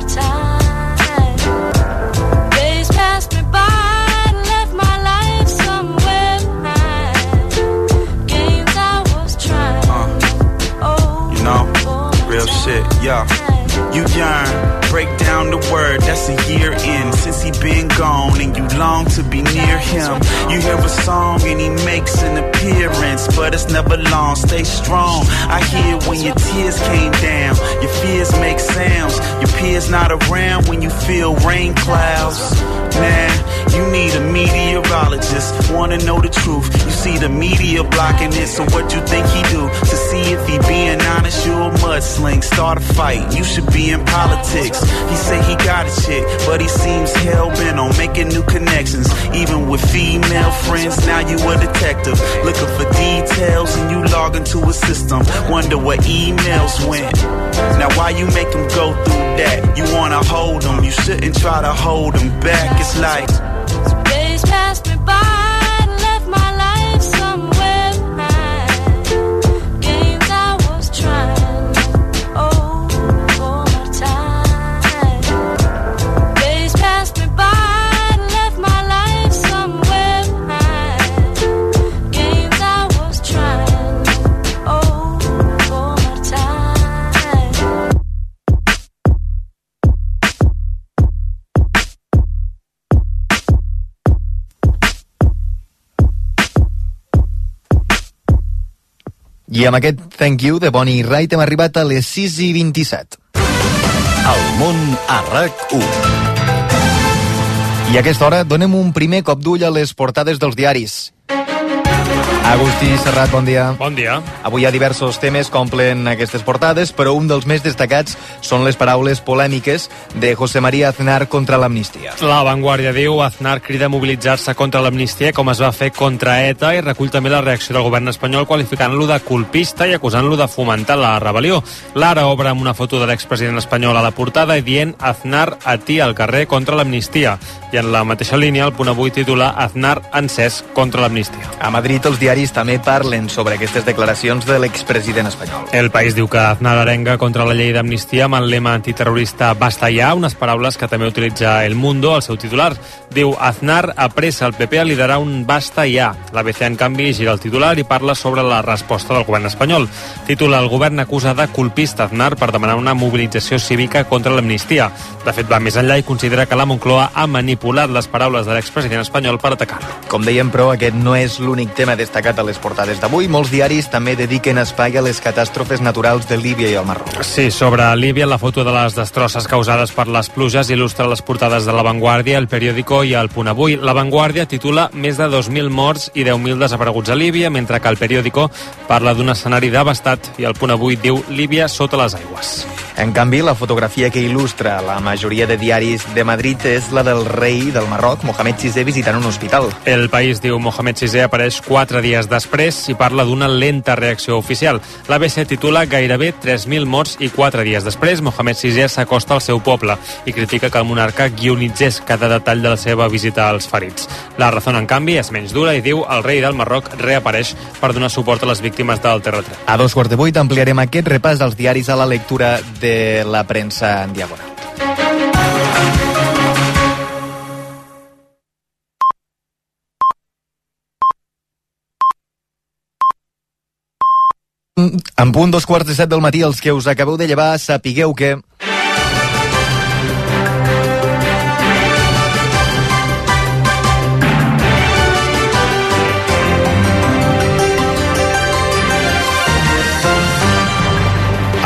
time. Days passed me by, left my life somewhere behind. Games I was trying, uh, oh, you know, real shit, yeah. You yearn, break down the word, that's a year in since he been gone and you long to be near him. You hear a song and he makes an appearance, but it's never long, stay strong. I hear when your tears came down, your fears make sounds. Your peers not around when you feel rain clouds. Nah, you need a meteorologist, wanna know the truth. You see the media blocking it, so what you think he do? To see if he being honest, you a mudsling, start a fight, you should be in politics. He say he got a chick, but he seems hell-bent on making new connections. Even with female friends, now you a detective, looking for details and you log into a system, wonder what emails went. Now why you make him go through that? You wanna hold him, you shouldn't try to hold him back. It's like days passed me by, left my life somewhere behind. Games I was trying, oh, for my time. Days passed me by, left my life somewhere behind. Games I was trying, oh, for my time. I amb aquest thank you de Bonnie Wright hem arribat a les sis i vint-i-set. El món a RAC u. I a aquesta hora donem un primer cop d'ull a les portades dels diaris. Agustí Serrat, bon dia. Bon dia. Avui hi ha diversos temes que omplen aquestes portades, però un dels més destacats són les paraules polèmiques de José María Aznar contra l'amnistia. La Vanguardia diu Aznar crida a mobilitzar-se contra l'amnistia com es va fer contra ETA i recull també la reacció del govern espanyol qualificant-lo de colpista i acusant-lo de fomentar la rebel·lió. L'Ara obre amb una foto de l'expresident espanyol a la portada i dient Aznar a ti al carrer contra l'amnistia. I en la mateixa línia el Punt Avui titula Aznar encès contra l'amnistia. A Madrid els diaris també parlen sobre aquestes declaracions de l'expresident espanyol. El País diu que Aznar arenga contra la llei d'amnistia amb el lema antiterrorista Basta ya, unes paraules que també utilitza El Mundo al seu titular. Diu Aznar apressa el P P a liderar un Basta ya. La B C, en canvi, gira el titular i parla sobre la resposta del govern espanyol. Titula El govern acusa de colpista Aznar per demanar una mobilització cívica contra l'amnistia. De fet, va més enllà i considera que la Moncloa ha manipulat les paraules de l'expresident espanyol per atacar-lo. Com dèiem, però, aquest no és l'únic tema destacat a les portades d'avui. Molts diaris també dediquen espai a les catàstrofes naturals de Líbia i el Marroc. Sí, sobre Líbia, la foto de les destrosses causades per les pluges il·lustra les portades de La Vanguardia, El Periódico i El Punt Avui. La Vanguardia titula més de dos mil morts i deu mil desapareguts a Líbia, mentre que El Periódico parla d'un escenari devastat i El Punt Avui diu Líbia sota les aigües. En canvi, la fotografia que il·lustra la majoria de diaris de Madrid és la del rei del Marroc, Mohamed sisè, visitant un hospital. El País diu Mohamed sisè apareix quatre dies després i parla d'una lenta reacció oficial. L'A B C titula gairebé tres mil morts i quatre dies després Mohamed sisè s'acosta al seu poble i critica que el monarca guionitzés cada detall de la seva visita als ferits. La Razón, en canvi, és menys dura i diu el rei del Marroc reapareix per donar suport a les víctimes del terratrèmol. A dos quarts de vuit ampliarem aquest repàs dels diaris a la lectura de la premsa en diagonal. En punt dos quarts de set del matí, els que us acabeu de llevar, sapigueu que...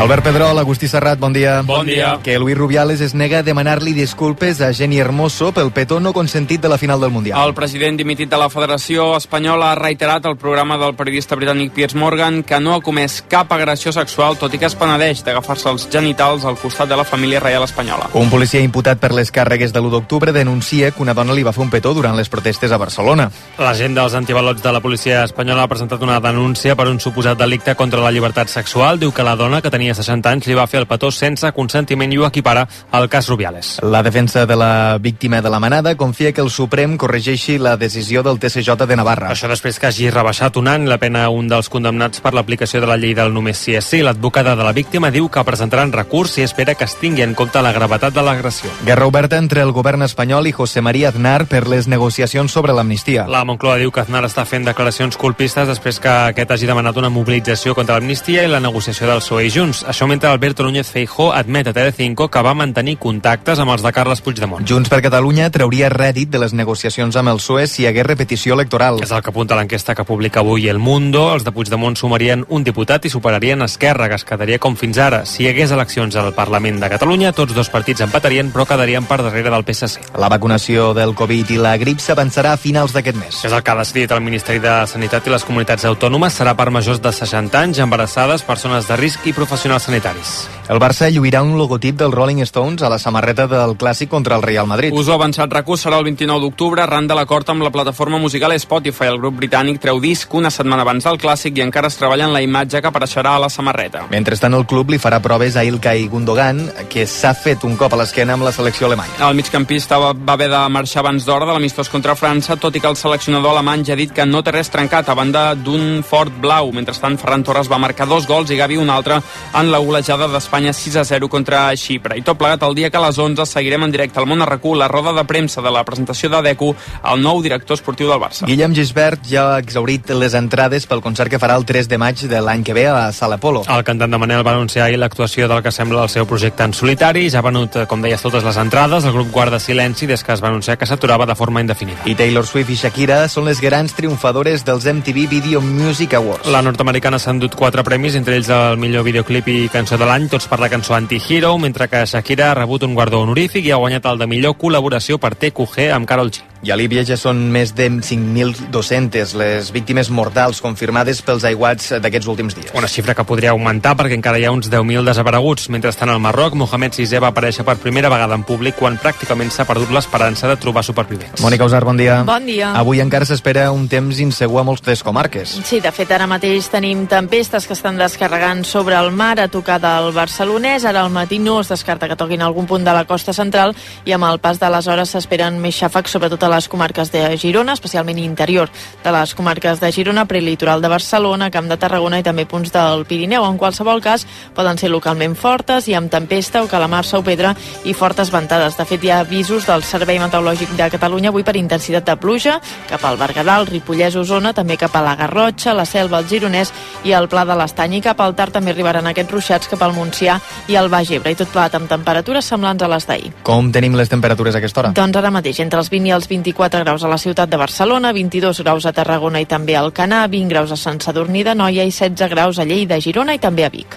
Albert Pedrol, Agustí Serrat, bon dia. Bon dia. Que Luis Rubiales es nega a demanar-li disculpes a Jenny Hermoso pel petó no consentit de la final del Mundial. El president dimitit de la Federació Espanyola ha reiterat al programa del periodista britànic Piers Morgan que no ha comès cap agressió sexual, tot i que es penedeix d'agafar-se els genitals al costat de la família reial espanyola. Un policia imputat per les càrregues de l'u d'octubre denuncia que una dona li va fer un petó durant les protestes a Barcelona. L'agent dels antibalots de la policia espanyola ha presentat una denúncia per un suposat delicte contra la llibertat sexual. Diu que la dona, que tenia seixanta anys, li va fer el petó sense consentiment i ho equipara al cas Rubiales. La defensa de la víctima de la manada confia que el Suprem corregeixi la decisió del T C J de Navarra. Això després que hagi rebaixat un any la pena a un dels condemnats per l'aplicació de la llei del només sí és sí. L'advocada de la víctima diu que presentaran recurs i espera que es tingui en compte la gravetat de l'agressió. Guerra oberta entre el govern espanyol i José María Aznar per les negociacions sobre l'amnistia. La Moncloa diu que Aznar està fent declaracions colpistes després que aquest hagi demanat una mobilització contra l'amnistia i la negociació del P S O E i Junts. Això mentre Alberto Núñez Feijóo admet a Telecinco que va mantenir contactes amb els de Carles Puigdemont. Junts per Catalunya trauria rèdit de les negociacions amb el P S O E si hi hagués repetició electoral. És el que apunta l'enquesta que publica avui El Mundo. Els de Puigdemont sumarien un diputat i superarien Esquerra, que es quedaria com fins ara. Si hi hagués eleccions al Parlament de Catalunya, tots dos partits empatarien, però quedarien per darrere del P S C. La vacunació del Covid i la grip s'avançarà a finals d'aquest mes. És el que ha decidit el Ministeri de Sanitat i les comunitats autònomes. Serà per majors de seixanta anys, embarassades, persones de risc i professionals sanitaris. El Barça lluirà un logotip del Rolling Stones a la samarreta del Clàssic contra el Real Madrid. Us ho ha avançat RAC u, serà el vint-i-nou d'octubre, arran de l'acord amb la plataforma musical Spotify. El grup britànic treu disc una setmana abans del Clàssic i encara es treballa en la imatge que apareixerà a la samarreta. Mentrestant, el club li farà proves a Ilkay Gundogan, que s'ha fet un cop a l'esquena amb la selecció alemanya. El migcampista va, va haver de marxar abans d'hora de l'amistós contra França, tot i que el seleccionador alemany ja ha dit que no té res trencat a banda d'un fort blau. Mentrestant, Ferran Torres va marcar dos gols i Gavi un altre en la golejada d'Espanya sis a zero contra Xipre. I tot plegat el dia que a les onze seguirem en directe al Món a RAC u la roda de premsa de la presentació de Deco, el nou director esportiu del Barça. Guillem Gisbert ja ha exhaurit les entrades pel concert que farà el tres de maig de l'any que ve a la Sala Polo. El cantant de Manel va anunciar ahir l'actuació del que sembla el seu projecte en solitari. Ja ha venut, com deies, totes les entrades. El grup guarda silenci des que es va anunciar que s'aturava de forma indefinida. I Taylor Swift i Shakira són les grans triomfadores dels M T V Video Music Awards. La nord-americana s'ha endut quatre premis, entre ells el millor videoclip i cançó de l'any, tots per la cançó Anti-Hero, mentre que Shakira ha rebut un guardó honorífic i ha guanyat el de millor col·laboració per T Q G amb Karol G. I a Líbia ja són més de cinc mil dos-centes les víctimes mortals confirmades pels aiguats d'aquests últims dies. Una xifra que podria augmentar perquè encara hi ha uns deu mil desapareguts. Mentrestant, al Marroc, Mohamed sisè va aparèixer per primera vegada en públic quan pràcticament s'ha perdut l'esperança de trobar supervivents. Mònica Usar, bon dia. Bon dia. Avui encara s'espera un temps insegur a moltes comarques. Sí, de fet, ara mateix tenim tempestes que estan descarregant sobre el mar a tocar del Barcelonès. Ara al matí no es descarta que toquin algun punt de la costa central i amb el pas de les hores s'esperen més xàfecs, sobretot a les comarques de Girona, especialment interior de les comarques de Girona, prelitoral de Barcelona, Camp de Tarragona i també punts del Pirineu. En qualsevol cas, poden ser localment fortes i amb tempesta o calamarsa o pedra i fortes ventades. De fet, hi ha avisos del Servei Meteorològic de Catalunya avui per intensitat de pluja cap al Berguedà, Ripollès, Osona, també cap a la Garrotxa, la Selva, el Gironès i el Pla de l'Estany. I cap al Tard també arribaran aquests ruixats cap al Montsià i al Baix Ebre, i tot plegat amb temperatures semblants a les d'ahir. Com tenim les temperatures a aquesta hora? Doncs ara mateix, entre els vint i els vint-i-quatre graus a la ciutat de Barcelona, vint-i-dos graus a Tarragona i també a Alcanar, vint graus a Sant Sadurní d'Anoia i setze graus a Lleida, Girona i també a Vic.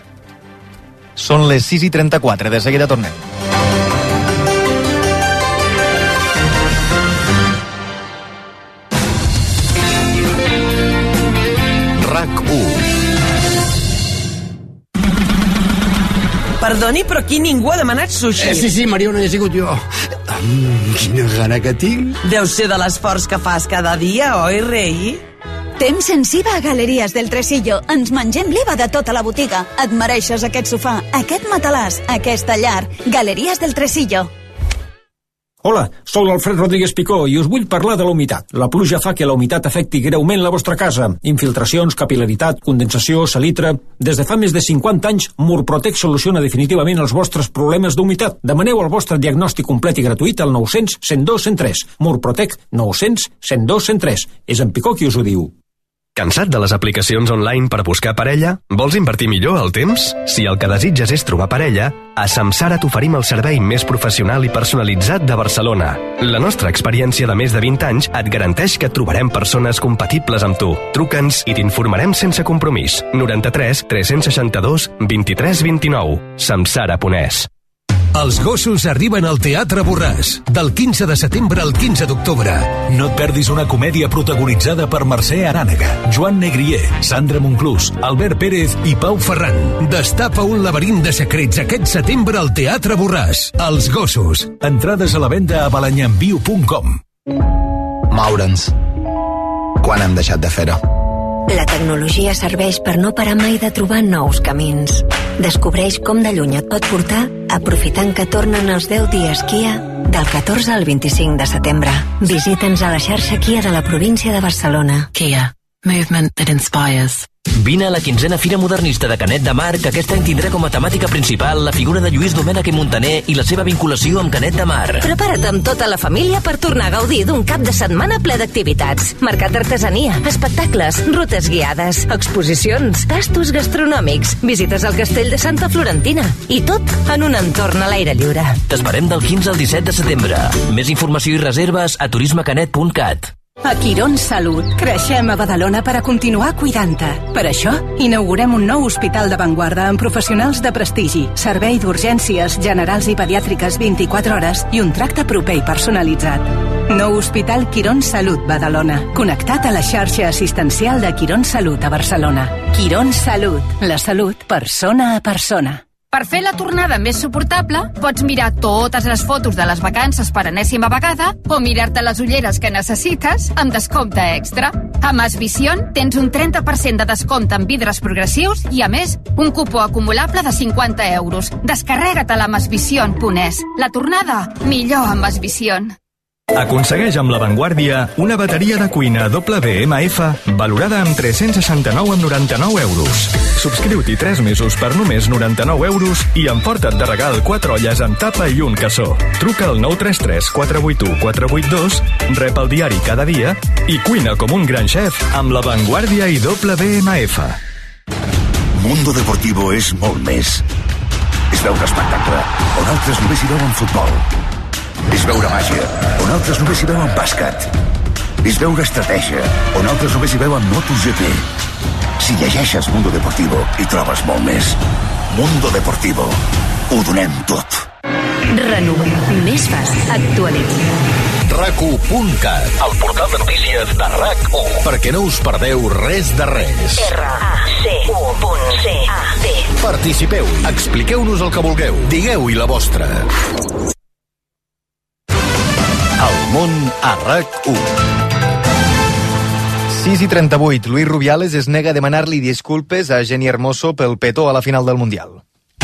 Són les sis i trenta-quatre, de seguida tornem. RAC u. Perdoni, però aquí ningú ha demanat sushi. Eh, sí, sí, Mariona, he sigut jo. Mm, quina gana que tinc. Deu ser de l'esforç que fas cada dia, oi, rei? Temps sensiva a Galeries del Tresillo. Ens mengem l'I V A de tota la botiga. Et mereixes aquest sofà, aquest matalàs, aquesta llar. Galeries del Tresillo. Hola, sóc l'Alfred Rodríguez Picó i us vull parlar de la humitat. La pluja fa que la humitat afecti greument la vostra casa. Infiltracions, capil·laritat, condensació, salitre... Des de fa més de cinquanta anys, Murprotec soluciona definitivament els vostres problemes d'humitat. Demaneu el vostre diagnòstic complet i gratuït al nou cents, cent dos, cent tres. Murprotec, nou cents, cent dos, cent tres. És en Picó qui us ho diu. Cansat de les aplicacions online per buscar parella? Vols invertir millor el temps? Si el que desitges és trobar parella, a Samsara t'oferim el servei més professional i personalitzat de Barcelona. La nostra experiència de més de vint anys et garanteix que trobarem persones compatibles amb tu. Truca'ns i t'informarem sense compromís. noranta-tres tres seixanta-dos vint-i-tres vint-i-nou. Samsara punt es. Els gossos arriben al Teatre Borràs, del quinze de setembre al quinze d'octubre. No et perdis una comèdia protagonitzada per Mercè Arànega, Joan Negrier, Sandra Monclús, Albert Pérez i Pau Ferran. Destapa un laberint de secrets aquest setembre al Teatre Borràs. Els gossos. Entrades a la venda a balanyambiu punt com. Moure'ns. Quan hem deixat de fer-ho? La tecnologia serveix per no parar mai de trobar nous camins. Descobreix com de lluny et pot portar aprofitant que tornen els deu dies Kia del catorze al vint-i-cinc de setembre. Visita'ns a la xarxa Kia de la província de Barcelona. Kia. Movement that inspires. Vine a la quinzena Fira Modernista de Canet de Mar, que aquest any tindrà com a temàtica principal la figura de Lluís Domènech i Montaner i la seva vinculació amb Canet de Mar. Prepara't amb tota la família per tornar a gaudir d'un cap de setmana ple d'activitats. Mercat d'artesania, espectacles, rutes guiades, exposicions, tastos gastronòmics, visites al castell de Santa Florentina i tot en un entorn a l'aire lliure. T'esperem del quinze al disset de setembre. Més informació i reserves a turismecanet punt cat. A Quirón Salut creixem a Badalona per a continuar cuidant-te. Per això, inaugurem un nou hospital d'avantguarda amb professionals de prestigi, servei d'urgències generals i pediàtriques vint-i-quatre hores i un tracte proper i personalitzat. Nou Hospital Quirón Salut Badalona, connectat a la xarxa assistencial de Quirón Salut a Barcelona. Quirón Salut, la salut persona a persona. Per fer la tornada més suportable, pots mirar totes les fotos de les vacances per enèsima vegada o mirar-te les ulleres que necessites amb descompte extra. A Mas Vision tens un trenta per cent de descompte en vidres progressius i, a més, un cupó acumulable de cinquanta euros. Descarrega-te-la a masvision punt es. La tornada, millor amb Mas Vision. Aconsegueix amb La Vanguardia una bateria de cuina W M F valorada amb tres-cents seixanta-nou coma noranta-nou euros. Subscriu-t'hi tres mesos per només noranta-nou euros i emporta't de regal quatre olles amb tapa i un cassó. Truca al nou tres tres quatre vuit u quatre vuit dos, rep el diari cada dia i cuina com un gran xef amb La Vanguardia i W M F. Mundo Deportivo és molt més. És veure espectacle, on altres només hi veuen futbol. És veure màgia, on altres només hi veuen bàsquet. És veure estratègia, on altres només hi veuen MotoGP. Si llegeixes Mundo Deportivo, hi trobes molt més. Mundo Deportivo. Ho donem tot. Renovem. Més fàcil. Actualitza. rac u punt cat, el portal de notícies de RAC u, perquè no us perdeu res de res. R A C U punt C A T. Participeu-hi, expliqueu-nos el que vulgueu, digueu-hi la vostra. El món a RAC u. sis i trenta-vuit. Luis Rubiales es nega a demanar-li disculpes a Jenni Hermoso pel petó a la final del Mundial.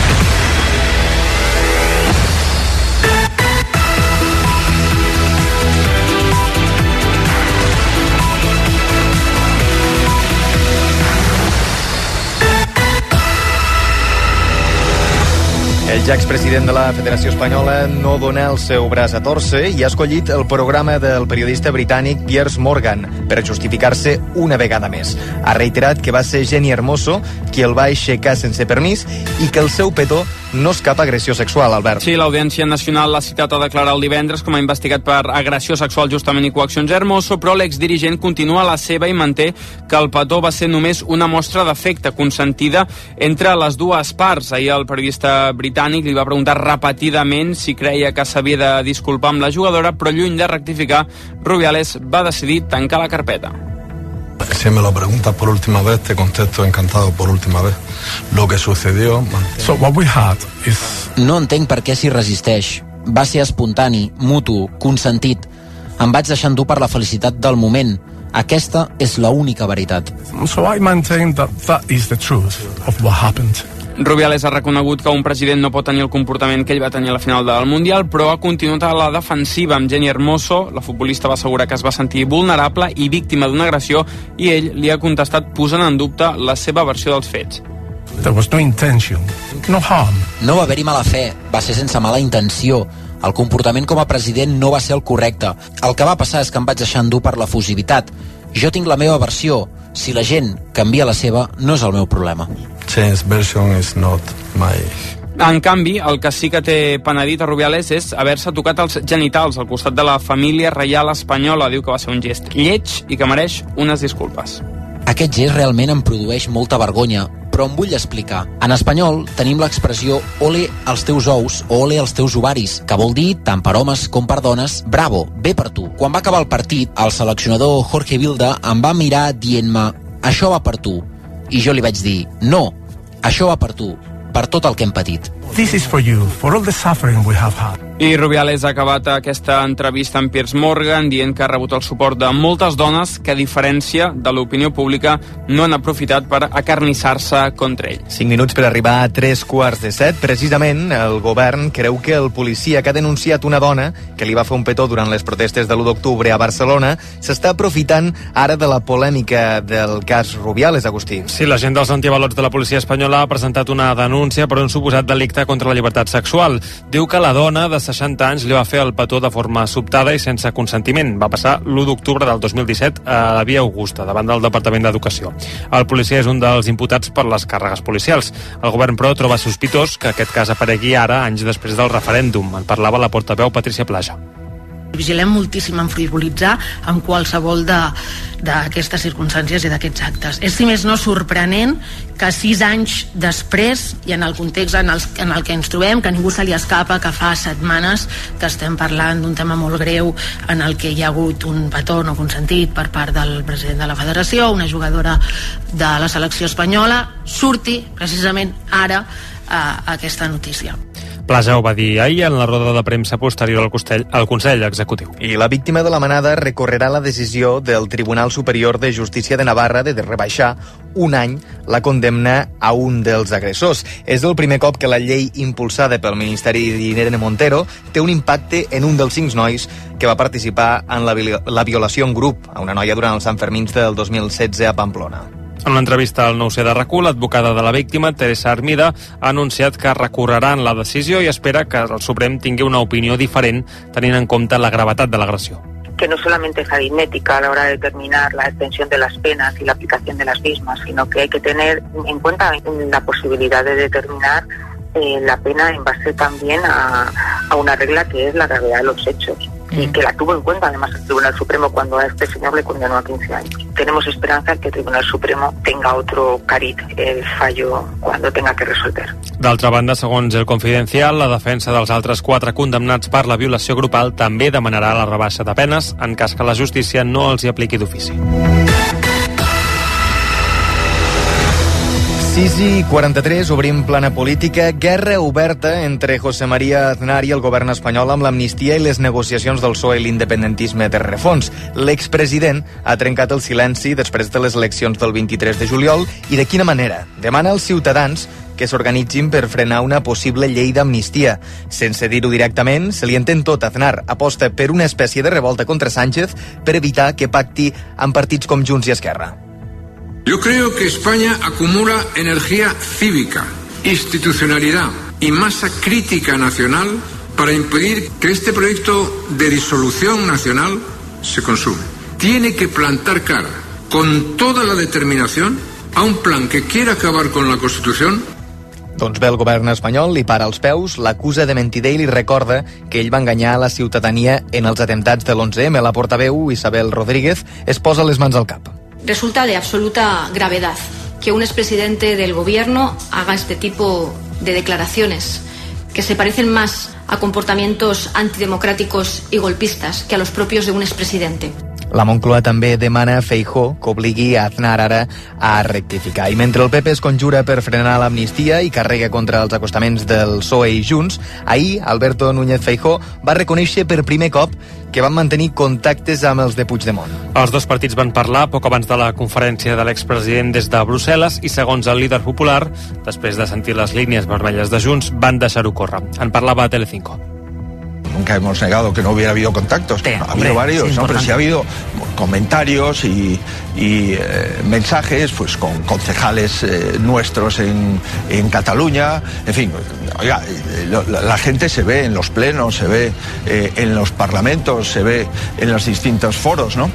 El ja expresident de la Federació Espanyola no dona el seu braç a torcer i ha escollit el programa del periodista britànic Piers Morgan per justificar-se una vegada més. Ha reiterat que va ser Jenni Hermoso qui el va aixecar sense permís i que el seu petó no és cap agressió sexual, Albert. Sí, l'Audiència Nacional l'ha citat a declarar el divendres com a investigat per agressió sexual justament i coaccions a Hermoso, però l'exdirigent continua la seva i manté que el petó va ser només una mostra d'afecte consentida entre les dues parts. Ahir el periodista britànic li va preguntar repetidament si creia que s'havia de disculpar amb la jugadora, però lluny de rectificar, Rubiales va decidir tancar la carpeta. Si me lo preguntas por última vez, te contesto encantado por última vez. Lo que sucedió... So what we had is... No entenc per què s'hi resisteix. Va ser espontani, mutu, consentit. Em vaig deixar endur per la felicitat del moment. Aquesta és l'única veritat. So I maintain that that is the truth of what happened. Rubiales ha reconegut que un president no pot tenir el comportament que ell va tenir a la final del Mundial, però ha continuat a la defensiva amb Jenni Hermoso. La futbolista va assegurar que es va sentir vulnerable i víctima d'una agressió i ell li ha contestat posant en dubte la seva versió dels fets. There was no intention, no harm. No va haver-hi mala fe, va ser sense mala intenció. El comportament com a president no va ser el correcte. El que va passar és que em vaig deixar endur per l'efusivitat. Jo tinc la meva versió. Si la gent canvia la seva, no és el meu problema. Change version is not my... En canvi, el que sí que té penedit a Rubiales és haver-se tocat els genitals al costat de la família reial espanyola. Diu que va ser un gest lleig i que mereix unes disculpes. Aquest gest realment em produeix molta vergonya, però em vull explicar. En espanyol tenim l'expressió ole als teus ous o ole als teus ovaris, que vol dir, tant per homes com per dones, bravo, bé per tu. Quan va acabar el partit, el seleccionador Jorge Vilda em va mirar dient-me això va per tu. I jo li vaig dir, no, això va per tu, per tot el que hem patit. This is for you, for all the suffering we have had. I Rubiales ha acabat aquesta entrevista amb Piers Morgan dient que ha rebut el suport de moltes dones que, a diferència de l'opinió pública, no han aprofitat per acarnissar-se contra ell. Cinc minuts per arribar a tres quarts de set. Precisament, el govern creu que el policia que ha denunciat una dona que li va fer un petó durant les protestes de l'u d'octubre a Barcelona s'està aprofitant ara de la polèmica del cas Rubiales, Agustí. Sí, l'agent dels antiavalots de la policia espanyola ha presentat una denúncia per un suposat delicte contra la llibertat sexual. Diu que la dona de seixanta anys li va fer el petó de forma sobtada i sense consentiment. Va passar l'u d'octubre del dos mil disset a la Via Augusta, davant del Departament d'Educació. El policia és un dels imputats per les càrregues policials. El govern, però, troba sospitós que aquest cas aparegui ara, anys després del referèndum. En parlava la portaveu Patricia Plaja. Vigilem moltíssim en frivolitzar en qualsevol d'aquestes circumstàncies i d'aquests actes. És, si més no, sorprenent que sis anys després, i en el context en el, en el que ens trobem, que a ningú se li escapa que fa setmanes que estem parlant d'un tema molt greu en el que hi ha hagut un petó no consentit per part del president de la federació, una jugadora de la selecció espanyola, surti precisament ara a aquesta notícia. Plaja ho va dir ahir en la roda de premsa posterior al Consell, al Consell Executiu. I la víctima de la manada recorrerà la decisió del Tribunal Superior de Justícia de Navarra de rebaixar un any la condemna a un dels agressors. És el primer cop que la llei impulsada pel Ministeri d'Irene Montero té un impacte en un dels cinc nois que va participar en la, la violació en grup a una noia durant els Santfermins del dos mil setze a Pamplona. En una entrevista al nou C de RAC u, l'advocada de la víctima, Teresa Armida, ha anunciat que recorrerà en la decisió i espera que el Suprem tingui una opinió diferent tenint en compte la gravetat de l'agressió. Que no solamente es aritmética a la hora de determinar la extensión de las penas y la aplicación de las mismas, sino que hay que tener en cuenta la posibilidad de determinar eh, la pena en base también a, a una regla que es la gravedad de los hechos. Y que la tuvo en cuenta además el Tribunal Supremo cuando a este señor le condenó a quince años. Tenemos esperanza en que el Tribunal Supremo tenga otro cariz el fallo cuando tenga que resolver. D'altra banda, segons el Confidencial, la defensa dels altres quatre condemnats per la violació grupal també demanarà la rebaixa de penes en cas que la justícia no els hi apliqui d'ofici. sis i quaranta-tres, obrim plana política. Guerra oberta entre José María Aznar i el govern espanyol amb l'amnistia i les negociacions del P S O E i l'independentisme de refons. L'expresident ha trencat el silenci després de les eleccions del vint-i-tres de juliol i de quina manera? Demana als ciutadans que s'organitzin per frenar una possible llei d'amnistia. Sense dir-ho directament, se li entén tot. Aznar aposta per una espècie de revolta contra Sánchez per evitar que pacti amb partits com Junts i Esquerra. Yo creo que España acumula energía cívica, institucionalidad y masa crítica nacional para impedir que este proyecto de disolución nacional se consume. Tiene que plantar cara con toda la determinación a un plan que quiera acabar con la Constitución. Doncs bé, el govern espanyol li para els peus, l'acusa de mentider i li recorda que ell va enganyar a la ciutadania en els atemptats de l'onze eme. La portaveu, Isabel Rodríguez, es posa les mans al cap. Resulta de absoluta gravedad que un expresidente del gobierno haga este tipo de declaraciones que se parecen más a comportamientos antidemocráticos y golpistas que a los propios de un expresidente. La Moncloa també demana a Feijóo que obligui a Aznar ara a rectificar. I mentre el P P es conjura per frenar l'amnistia i carrega contra els acostaments del P S O E i Junts, ahir Alberto Núñez Feijóo va reconèixer per primer cop que van mantenir contactes amb els de Puigdemont. Els dos partits van parlar poc abans de la conferència de l'expresident des de Brussel·les i, segons el líder popular, després de sentir les línies vermelles de Junts, van deixar-ho córrer. En parlava a Telecinco. Nunca hemos negado que no hubiera habido contactos. Sí, ha habido varios, ¿no? Pero sí ha habido comentarios y, y eh, mensajes pues con concejales eh, nuestros en, en Cataluña. En fin, oiga, lo, la, la gente se ve en los plenos, se ve eh, en los parlamentos, se ve en los distintos foros, ¿no?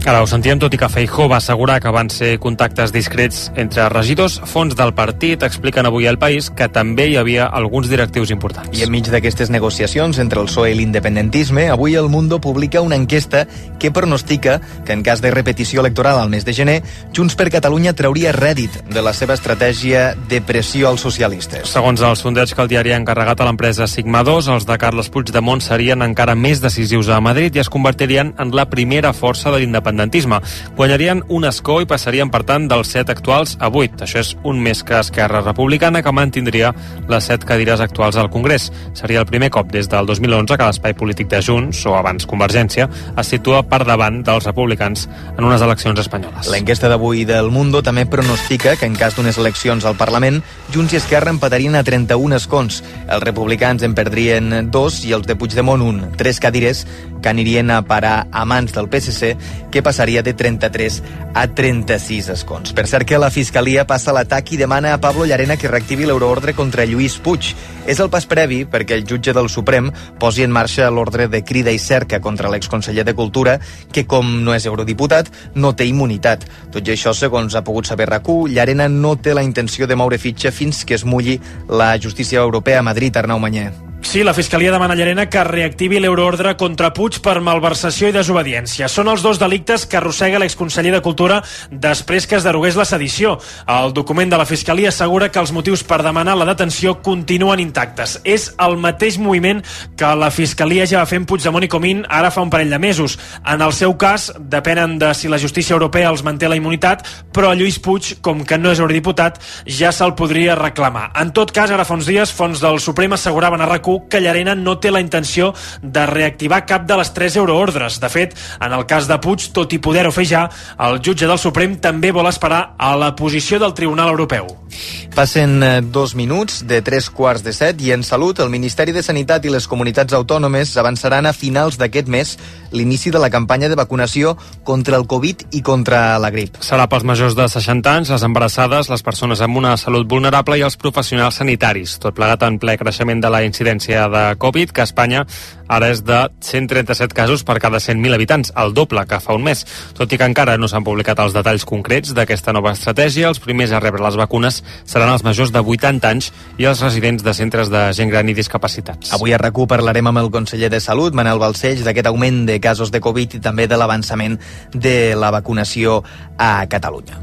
Ara ho sentíem, tot i que Feijóo va assegurar que van ser contactes discrets entre regidors, fons del partit expliquen avui al País que també hi havia alguns directius importants. I enmig d'aquestes negociacions entre el P S O E i l'independentisme, avui El Mundo publica una enquesta que pronostica que en cas de repetició electoral al mes de gener, Junts per Catalunya trauria rèdit de la seva estratègia de pressió als socialistes. Segons el sondeig que el diari ha encarregat a l'empresa Sigma dos, els de Carles Puigdemont serien encara més decisius a Madrid i es convertirien en la primera força de l'independentisme. Guanyarien un escó i passarien, per tant, dels set actuals a vuit. Això és un més que Esquerra Republicana, que mantindria les set cadires actuals al Congrés. Seria el primer cop des del dos mil onze que l'espai polític de Junts, o abans Convergència, es situa per davant dels republicans en unes eleccions espanyoles. L'enquesta d'avui del Mundo també pronostica que en cas d'unes eleccions al Parlament, Junts i Esquerra empatarien a trenta-un escons. Els republicans en perdrien dos i els de Puigdemont un. Tres cadires que anirien a parar a mans del P S C, que passaria de trenta-tres a trenta-sis escons. Per cert que la Fiscalia passa l'atac i demana a Pablo Llarena que reactivi l'euroordre contra Lluís Puig. És el pas previ perquè el jutge del Suprem posi en marxa l'ordre de crida i cerca contra l'exconseller de Cultura, que, com no és eurodiputat, no té immunitat. Tot i això, segons ha pogut saber RAC u, Llarena no té la intenció de moure fitxa fins que es mulli la justícia europea a Madrid. Arnau Manyer. Sí, la Fiscalia demana a Llarena que reactivi l'euroordre contra Puig per malversació i desobediència. Són els dos delictes que arrossega l'exconseller de Cultura després que es derogués la sedició. El document de la Fiscalia assegura que els motius per demanar la detenció continuen intactes. És el mateix moviment que la Fiscalia ja va fer amb Puigdemont i Comín ara fa un parell de mesos. En el seu cas, depenen de si la justícia europea els manté la immunitat, però a Lluís Puig, com que no és eurodiputat, ja se'l podria reclamar. En tot cas, ara fa uns dies, fons del Suprem asseguraven a RAC u que Llarena no té la intenció de reactivar cap de les tres euroordres. De fet, en el cas de Puig, tot i poder-ho fer ja, el jutge del Suprem també vol esperar a la posició del Tribunal Europeu. Passen dos minuts de tres quarts de set i en Salut, el Ministeri de Sanitat i les comunitats autònomes avançaran a finals d'aquest mes l'inici de la campanya de vacunació contra el Covid i contra la grip. Serà pels majors de seixanta anys, les embarassades, les persones amb una salut vulnerable i els professionals sanitaris. Tot plegat en ple creixement de la incidència de Covid, que a Espanya ara és de cent trenta-set casos per cada cent mil habitants, el doble que fa un mes. Tot i que encara no s'han publicat els detalls concrets d'aquesta nova estratègia, els primers a rebre les vacunes seran els majors de vuitanta anys i els residents de centres de gent gran i discapacitats. Avui a RAC u parlarem amb el conseller de Salut, Manel Balcells, d'aquest augment de casos de Covid i també de l'avançament de la vacunació a Catalunya.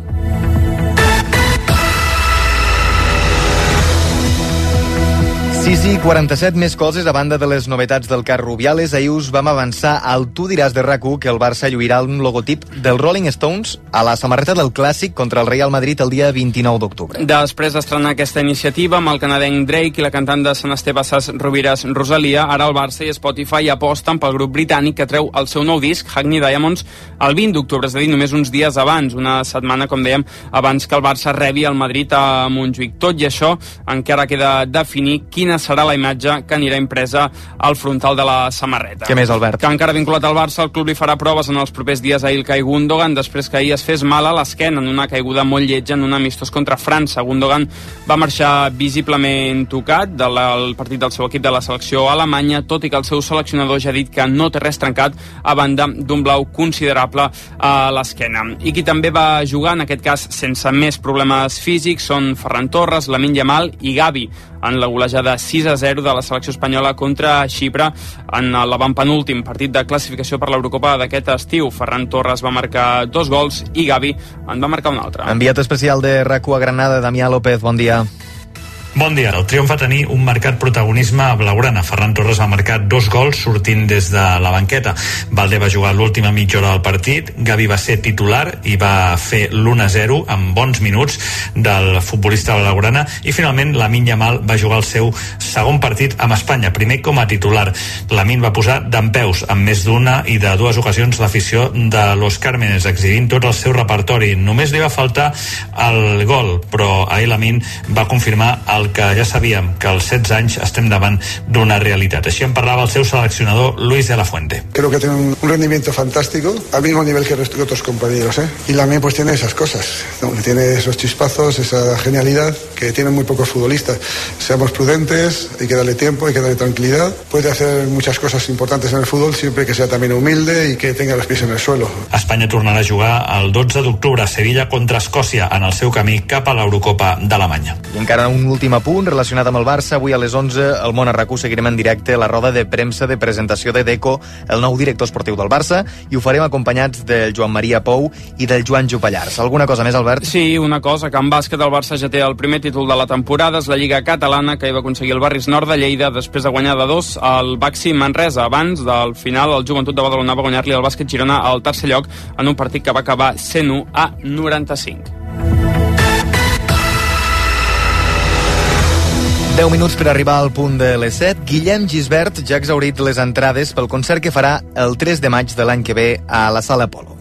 sis i quaranta-set, més coses a banda de les novetats del cas Rubiales. Ahir us vam avançar al Tu diràs de RAC u que el Barça lluirà un logotip dels Rolling Stones a la samarreta del Clàssic contra el Real Madrid el dia vint-i-nou d'octubre. Després d'estrenar aquesta iniciativa amb el canadenc Drake i la cantant de Sant Esteve Sas Rovires Rosalia, ara el Barça i Spotify aposten pel grup britànic que treu el seu nou disc, Hackney Diamonds, el vint d'octubre, és a dir, només uns dies abans, una setmana, com dèiem, abans que el Barça rebi el Madrid a Montjuïc. Tot i això, encara queda definir quina serà la imatge que anirà impresa al frontal de la samarreta. Què més, Albert? Que encara vinculat al Barça, el club li farà proves en els propers dies a Ilkay Gundogan després que ahir es fes mal a l'esquena en una caiguda molt lletja en un amistós contra França. Gundogan va marxar visiblement tocat del partit del seu equip de la selecció alemanya, tot i que el seu seleccionador ja ha dit que no té res trencat a banda d'un blau considerable a l'esquena. I qui també va jugar, en aquest cas sense més problemes físics, són Ferran Torres, Lamine Yamal i Gavi, en la golejada sis a zero de la selecció espanyola contra Xipre en l'avantpenúltim partit de classificació per l'Eurocopa d'aquest estiu. Ferran Torres va marcar dos gols i Gavi en va marcar un altre. Enviat especial de RAC u a Granada, Damià López, bon dia. Bon dia. El triomf va tenir un marcat protagonisme blaugrana. Ferran Torres va marcar dos gols sortint des de la banqueta. Valde va jugar l'última mitja hora del partit, Gavi va ser titular i va fer l'u a zero amb bons minuts del futbolista blaugrana i finalment Lamine Yamal va jugar el seu segon partit amb Espanya, primer com a titular. Lamine va posar dempeus amb més d'una i de dues ocasions l'afició de Los Cármenes, exhibint tot el seu repertori. Només li va faltar el gol, però ahir Lamine va confirmar el del que ja sabíem que als setze anys estem davant d'una realitat. Així en parlava el seu seleccionador Luis de la Fuente. Creo que tiene un rendimiento fantástico, al mismo nivel que otros compañeros, ¿eh? Y Lamine pues tiene esas cosas, ¿no? Tiene esos chispazos, esa genialidad que tienen muy pocos futbolistas. Seamos prudentes, hay que darle tiempo, hay que darle tranquilidad. Puede hacer muchas cosas importantes en el fútbol siempre que sea también humilde y que tenga los pies en el suelo. Espanya tornarà a jugar el dotze d'octubre a Sevilla contra Escòcia en el seu camí cap a l'Eurocopa d'Alemanya. I encara un últim apunt relacionat amb el Barça. Avui a les onze al Món a RAC1 seguirem en directe la roda de premsa de presentació de Deco, el nou director esportiu del Barça, i ho farem acompanyats del Joan Maria Pou i del Joan Jupallars. Alguna cosa més, Albert? Sí, una cosa, que en bàsquet el Barça ja té el primer títol de la temporada, és la Lliga Catalana, que hi va aconseguir el Barris Nord de Lleida després de guanyar de dos al Baxi Manresa. Abans del final, el Joventut de Badalona va guanyar-li el bàsquet Girona al tercer lloc en un partit que va acabar cent u a noranta-cinc. deu minuts per arribar al punt de les set. Guillem Gisbert ja ha exhaurit les entrades pel concert que farà el tres de maig de l'any que ve a la Sala Apolo.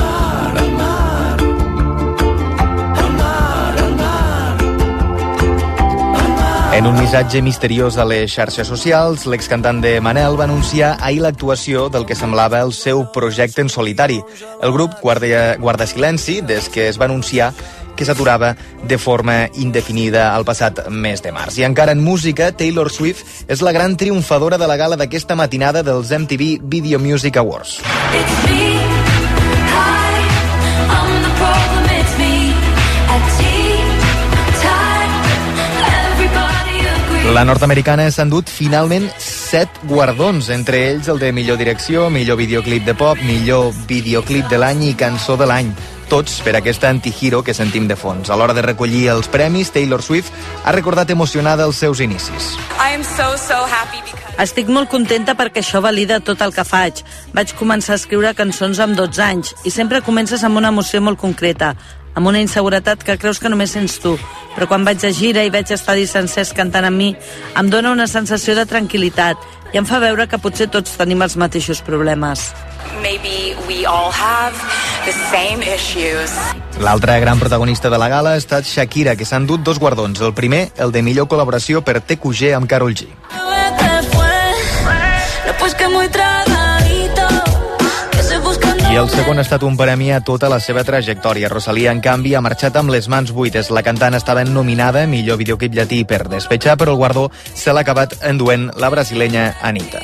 En un missatge misteriós a les xarxes socials, l'excantant de Manel va anunciar ahir l'actuació del que semblava el seu projecte en solitari. El grup guarda, guarda silenci des que es va anunciar que s'aturava de forma indefinida el passat mes de març. I encara en música, Taylor Swift és la gran triomfadora de la gala d'aquesta matinada dels M T V Video Music Awards. La nord-americana s'ha endut finalment set guardons, entre ells el de millor direcció, millor videoclip de pop, millor videoclip de l'any i cançó de l'any. Tots per aquesta antihero que sentim de fons. A l'hora de recollir els premis, Taylor Swift ha recordat emocionada els seus inicis. I am so, so happy because... Estic molt contenta perquè això valida tot el que faig. Vaig començar a escriure cançons amb dotze anys i sempre comences amb una emoció molt concreta, amb una inseguretat que creus que només sents tu. Però quan vaig a gira i veig estadis sencers cantant amb mi, em dóna una sensació de tranquil·litat i em fa veure que potser tots tenim els mateixos problemes. Maybe we all have the same issues. L'altra gran protagonista de la gala ha estat Shakira, que s'ha endut dos guardons. El primer, el de millor col·laboració per T Q G amb Karol G. I el segon ha estat un premi a tota la seva trajectòria. Rosalía, en canvi, ha marxat amb les mans buides. La cantant estava nominada millor videoclip llatí per Despetxar, però el guardó se l'ha acabat enduent la brasilenya Anitta.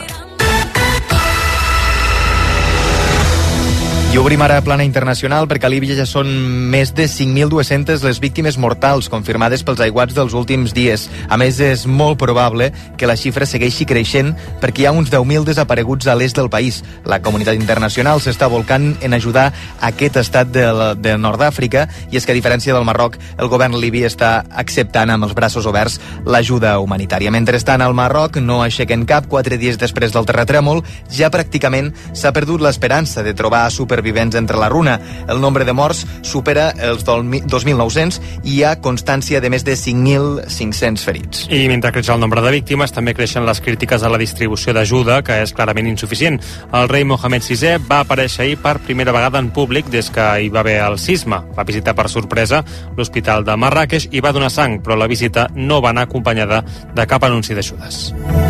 I obrim ara plana internacional perquè a Líbia ja són més de cinc mil dues-centes les víctimes mortals confirmades pels aiguats dels últims dies. A més, és molt probable que la xifra segueixi creixent perquè hi ha uns deu mil desapareguts a l'est del país. La comunitat internacional s'està volcant en ajudar aquest estat de, de Nord d'Àfrica, i és que a diferència del Marroc, el govern libi està acceptant amb els braços oberts l'ajuda humanitària. Mentrestant, al Marroc no aixequen cap. Quatre dies després del terratrèmol ja pràcticament s'ha perdut l'esperança de trobar supervivents entre la runa. El nombre de morts supera els dos mil nou-cents i hi ha constància de més de cinc mil cinc-cents ferits. I mentre creix el nombre de víctimes, també creixen les crítiques a la distribució d'ajuda, que és clarament insuficient. El rei Mohamed sisè va aparèixer ahir per primera vegada en públic des que hi va haver el sisme. Va visitar per sorpresa l'hospital de Marràqueix i va donar sang, però la visita no va anar acompanyada de cap anunci d'ajudes.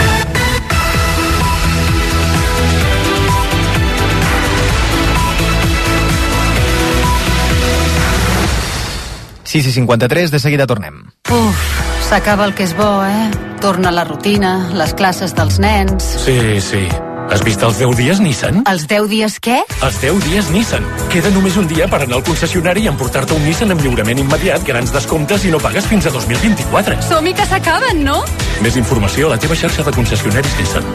sis i cinquanta-tres, de seguida tornem. Uf, s'acaba el que és bo, eh? Torna la rutina, les classes dels nens... Sí, sí. Has vist els deu dies Nissan? Els deu dies què? Els deu dies Nissan. Queda només un dia per anar al concessionari i emportar-te un Nissan amb lliurament immediat, grans descomptes i no pagues fins a dos mil vint-i-quatre. Som-hi que s'acaben, no? Més informació a la teva xarxa de concessionaris Nissan.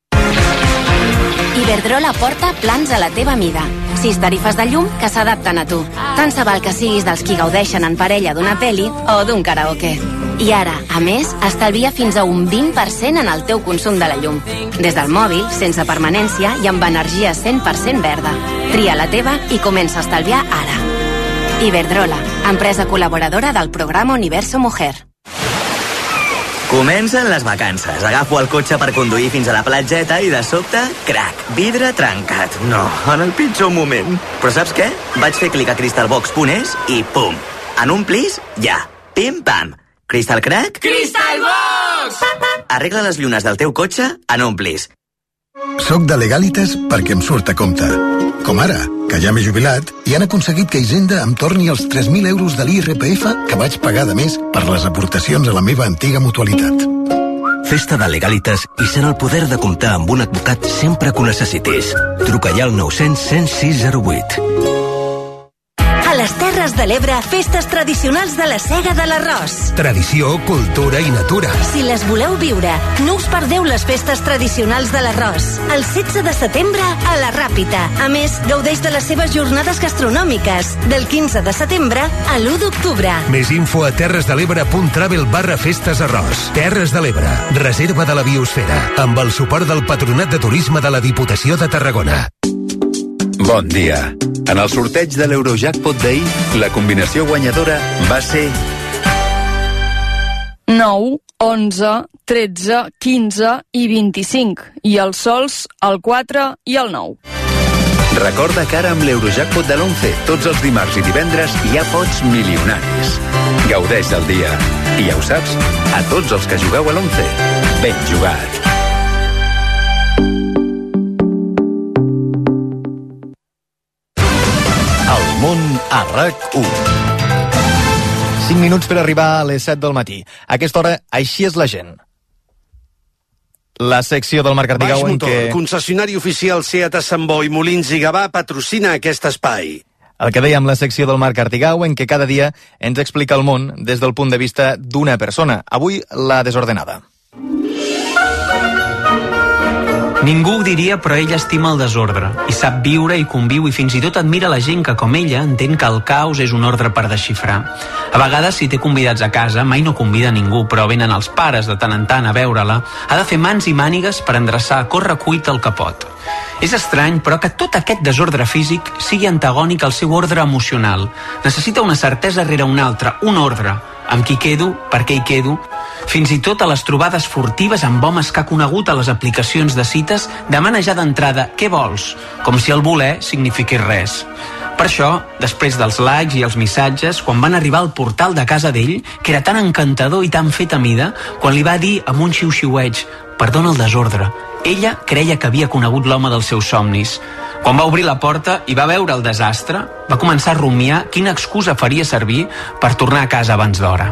Iberdrola porta plans a la teva mida. Sis tarifes de llum que s'adapten a tu. Tant se val que siguis dels qui gaudeixen en parella d'una peli o d'un karaoke. I ara, a més, estalvia fins a un vint per cent en el teu consum de la llum. Des del mòbil, sense permanència i amb energia cent per cent verda. Tria la teva i comença a estalviar ara. Iberdrola, empresa col·laboradora del programa Universo Mujer. Comencen les vacances. Agafo el cotxe per conduir fins a la platgeta i de sobte, crac, vidre trencat. No, en el pitjor moment. Però saps què? Vaig fer clic a crystalbox punt es i pum. En un plis, ja. Pim-pam. Crystal Crack? Crystal Box! Arregla les llunes del teu cotxe en Omplis. Soc de Legalitas perquè em surt a compte. Com ara, que ja m'he jubilat i han aconseguit que Hisenda em torni els tres mil euros de l'I R P F que vaig pagar de més per les aportacions a la meva antiga mutualitat. Festa de Legalitas i sent el poder de comptar amb un advocat sempre que ho necessitis. Truca ja al nou cents, cent sis zero vuit. A les Terres de l'Ebre, festes tradicionals de la Sega de l'Arròs. Tradició, cultura i natura. Si les voleu viure, no us perdeu les festes tradicionals de l'Arròs. El setze de setembre, a la Ràpita. A més, gaudeix de les seves jornades gastronòmiques. Del quinze de setembre a l'u d'octubre. Més info a terresdel'ebre.travel barra festes arròs. Terres de l'Ebre, reserva de la biosfera, amb el suport del Patronat de Turisme de la Diputació de Tarragona. Bon dia. En el sorteig de l'Eurojackpot d'ahir, la combinació guanyadora va ser nou, onze, tretze, quinze i vint-i-cinc. I els sols, el quatre i el nou. Recorda que ara amb l'Eurojackpot de l'onze, tots els dimarts i divendres hi ha pots milionaris. Gaudeix del dia. I ja ho saps, a tots els que jugueu a l'onze, ben jugat. El món a RAC u. cinc minuts per arribar a les set del matí. A aquesta hora, així és la gent. La secció del Marc Artigau en què... concessionari oficial SEAT a Sant Boi, Molins i Gavà, patrocina aquest espai. El que dèiem, la secció del Marc Artigau, en què cada dia ens explica el món des del punt de vista d'una persona. Avui, la desordenada. Ningú ho diria, però ella estima el desordre i sap viure i conviu i fins i tot admira la gent que, com ella, entén que el caos és un ordre per desxifrar. A vegades, si té convidats a casa, mai no convida ningú, però venen els pares de tant en tant a veure-la, ha de fer mans i mànigues per endreçar a correcuita el que pot. És estrany, però, que tot aquest desordre físic sigui antagònic al seu ordre emocional. Necessita una certesa rere una altra, un ordre. Amb qui quedo, per què hi quedo, fins i tot a les trobades furtives amb homes que ha conegut a les aplicacions de cites, demana ja d'entrada què vols, com si el voler signifiqués res. Per això, després dels likes i els missatges, quan van arribar al portal de casa d'ell, que era tan encantador i tan fet a mida, quan li va dir amb un xiu-xiueig, perdona el desordre, ella creia que havia conegut l'home dels seus somnis. Quan va obrir la porta i va veure el desastre, va començar a rumiar quina excusa faria servir per tornar a casa abans d'hora.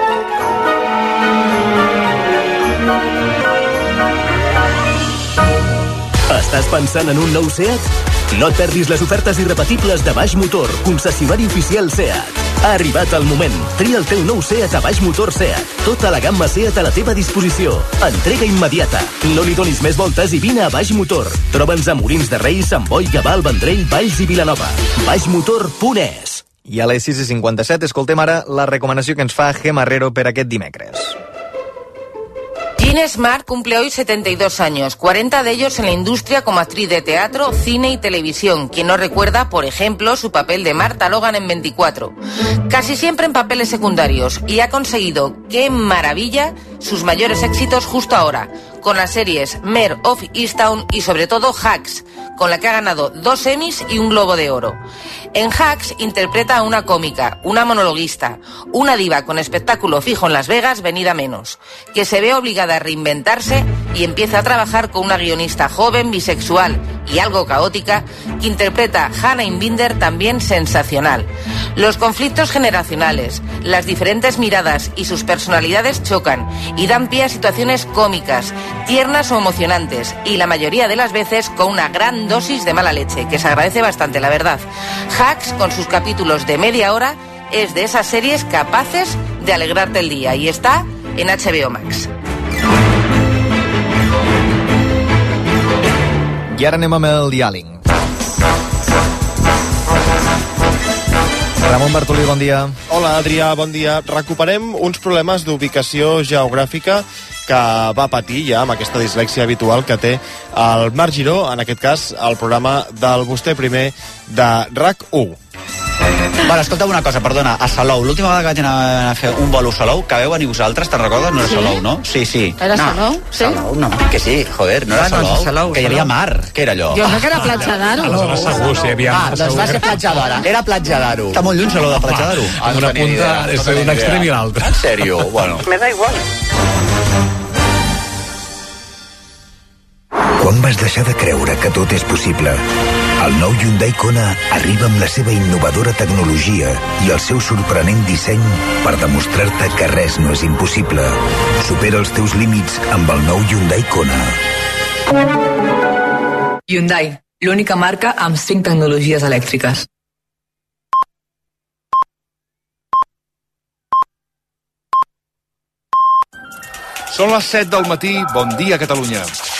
Estàs pensant en un nou SEAT? No et perdis les ofertes irrepetibles de Baix Motor, concessionari oficial SEAT. Ha arribat el moment. Tria el teu nou SEAT a Baix Motor SEAT. Tota la gamma SEAT a la teva disposició. Entrega immediata. No li donis més voltes i vine a Baix Motor. Troba'ns a Molins de Rei, Sant Boi, Gavà, el Vendrell, Valls i Vilanova. baixmotor punt es. I a les sis i cinquanta-set escoltem ara la recomanació que ens fa Gemma Herrero per aquest dimecres. Jean Smart cumple hoy setenta y dos años, cuarenta de ellos en la industria como actriz de teatro, cine y televisión. Quien no recuerda, por ejemplo, su papel de Marta Logan en veinticuatro. Casi siempre en papeles secundarios, y ha conseguido, ¡qué maravilla!, sus mayores éxitos justo ahora, con las series Mare of Easttown y sobre todo Hacks, con la que ha ganado dos Emmys y un Globo de Oro. En Hacks interpreta a una cómica, una monologuista, una diva con espectáculo fijo en Las Vegas, venida menos, que se ve obligada a reinventarse y empieza a trabajar con una guionista joven, bisexual y algo caótica, que interpreta a Hannah Inbinder, también sensacional. Los conflictos generacionales, las diferentes miradas y sus personalidades chocan y dan pie a situaciones cómicas, tiernas o emocionantes, y la mayoría de las veces con una gran dosis de mala leche, que se agradece bastante, la verdad. Hacks, con sus capítulos de media hora, es de esas series capaces de alegrarte el día, y está en H B O Max. I ara anem amb el diàleg. Ramon Bartolí, bon dia. Hola, Adrià, bon dia. Recuperem uns problemes d'ubicació geogràfica que va patir ja amb aquesta dislèxia habitual que té el Marc Giró, en aquest cas el programa del Vostè Primer de RAC u. Bueno, escolta una cosa, perdona, a Salou, l'última vegada que vaig anar a fer un bolo a Salou, que veu venir vosaltres, te'n recordes? No era Sí? Salou, no? Sí, sí. Era no. Salou? Sí? Salou, no, que sí, joder, no era Ah, no, Salou, Salou, que hi havia Salou. mar, què era allò? Jo crec que era Platja d'Aro. Aleshores segur, sí, hi havia... Ah, doncs va ser Platja d'Aro. Era Platja d'Aro. Està molt lluny, Salou, de Platja d'Aro. Ah, no Una tenia punta idea, des no tenia d'un extrem idea. i l'altre. En sèrio? Bueno. Me da igual. Quan vas deixar de creure que tot és possible? El nou Hyundai Kona arriba amb la seva innovadora tecnologia i el seu sorprenent disseny per demostrar-te que res no és impossible. Supera els teus límits amb el nou Hyundai Kona. Hyundai, l'única marca amb cinc tecnologies elèctriques. Són les set del matí, bon dia Catalunya.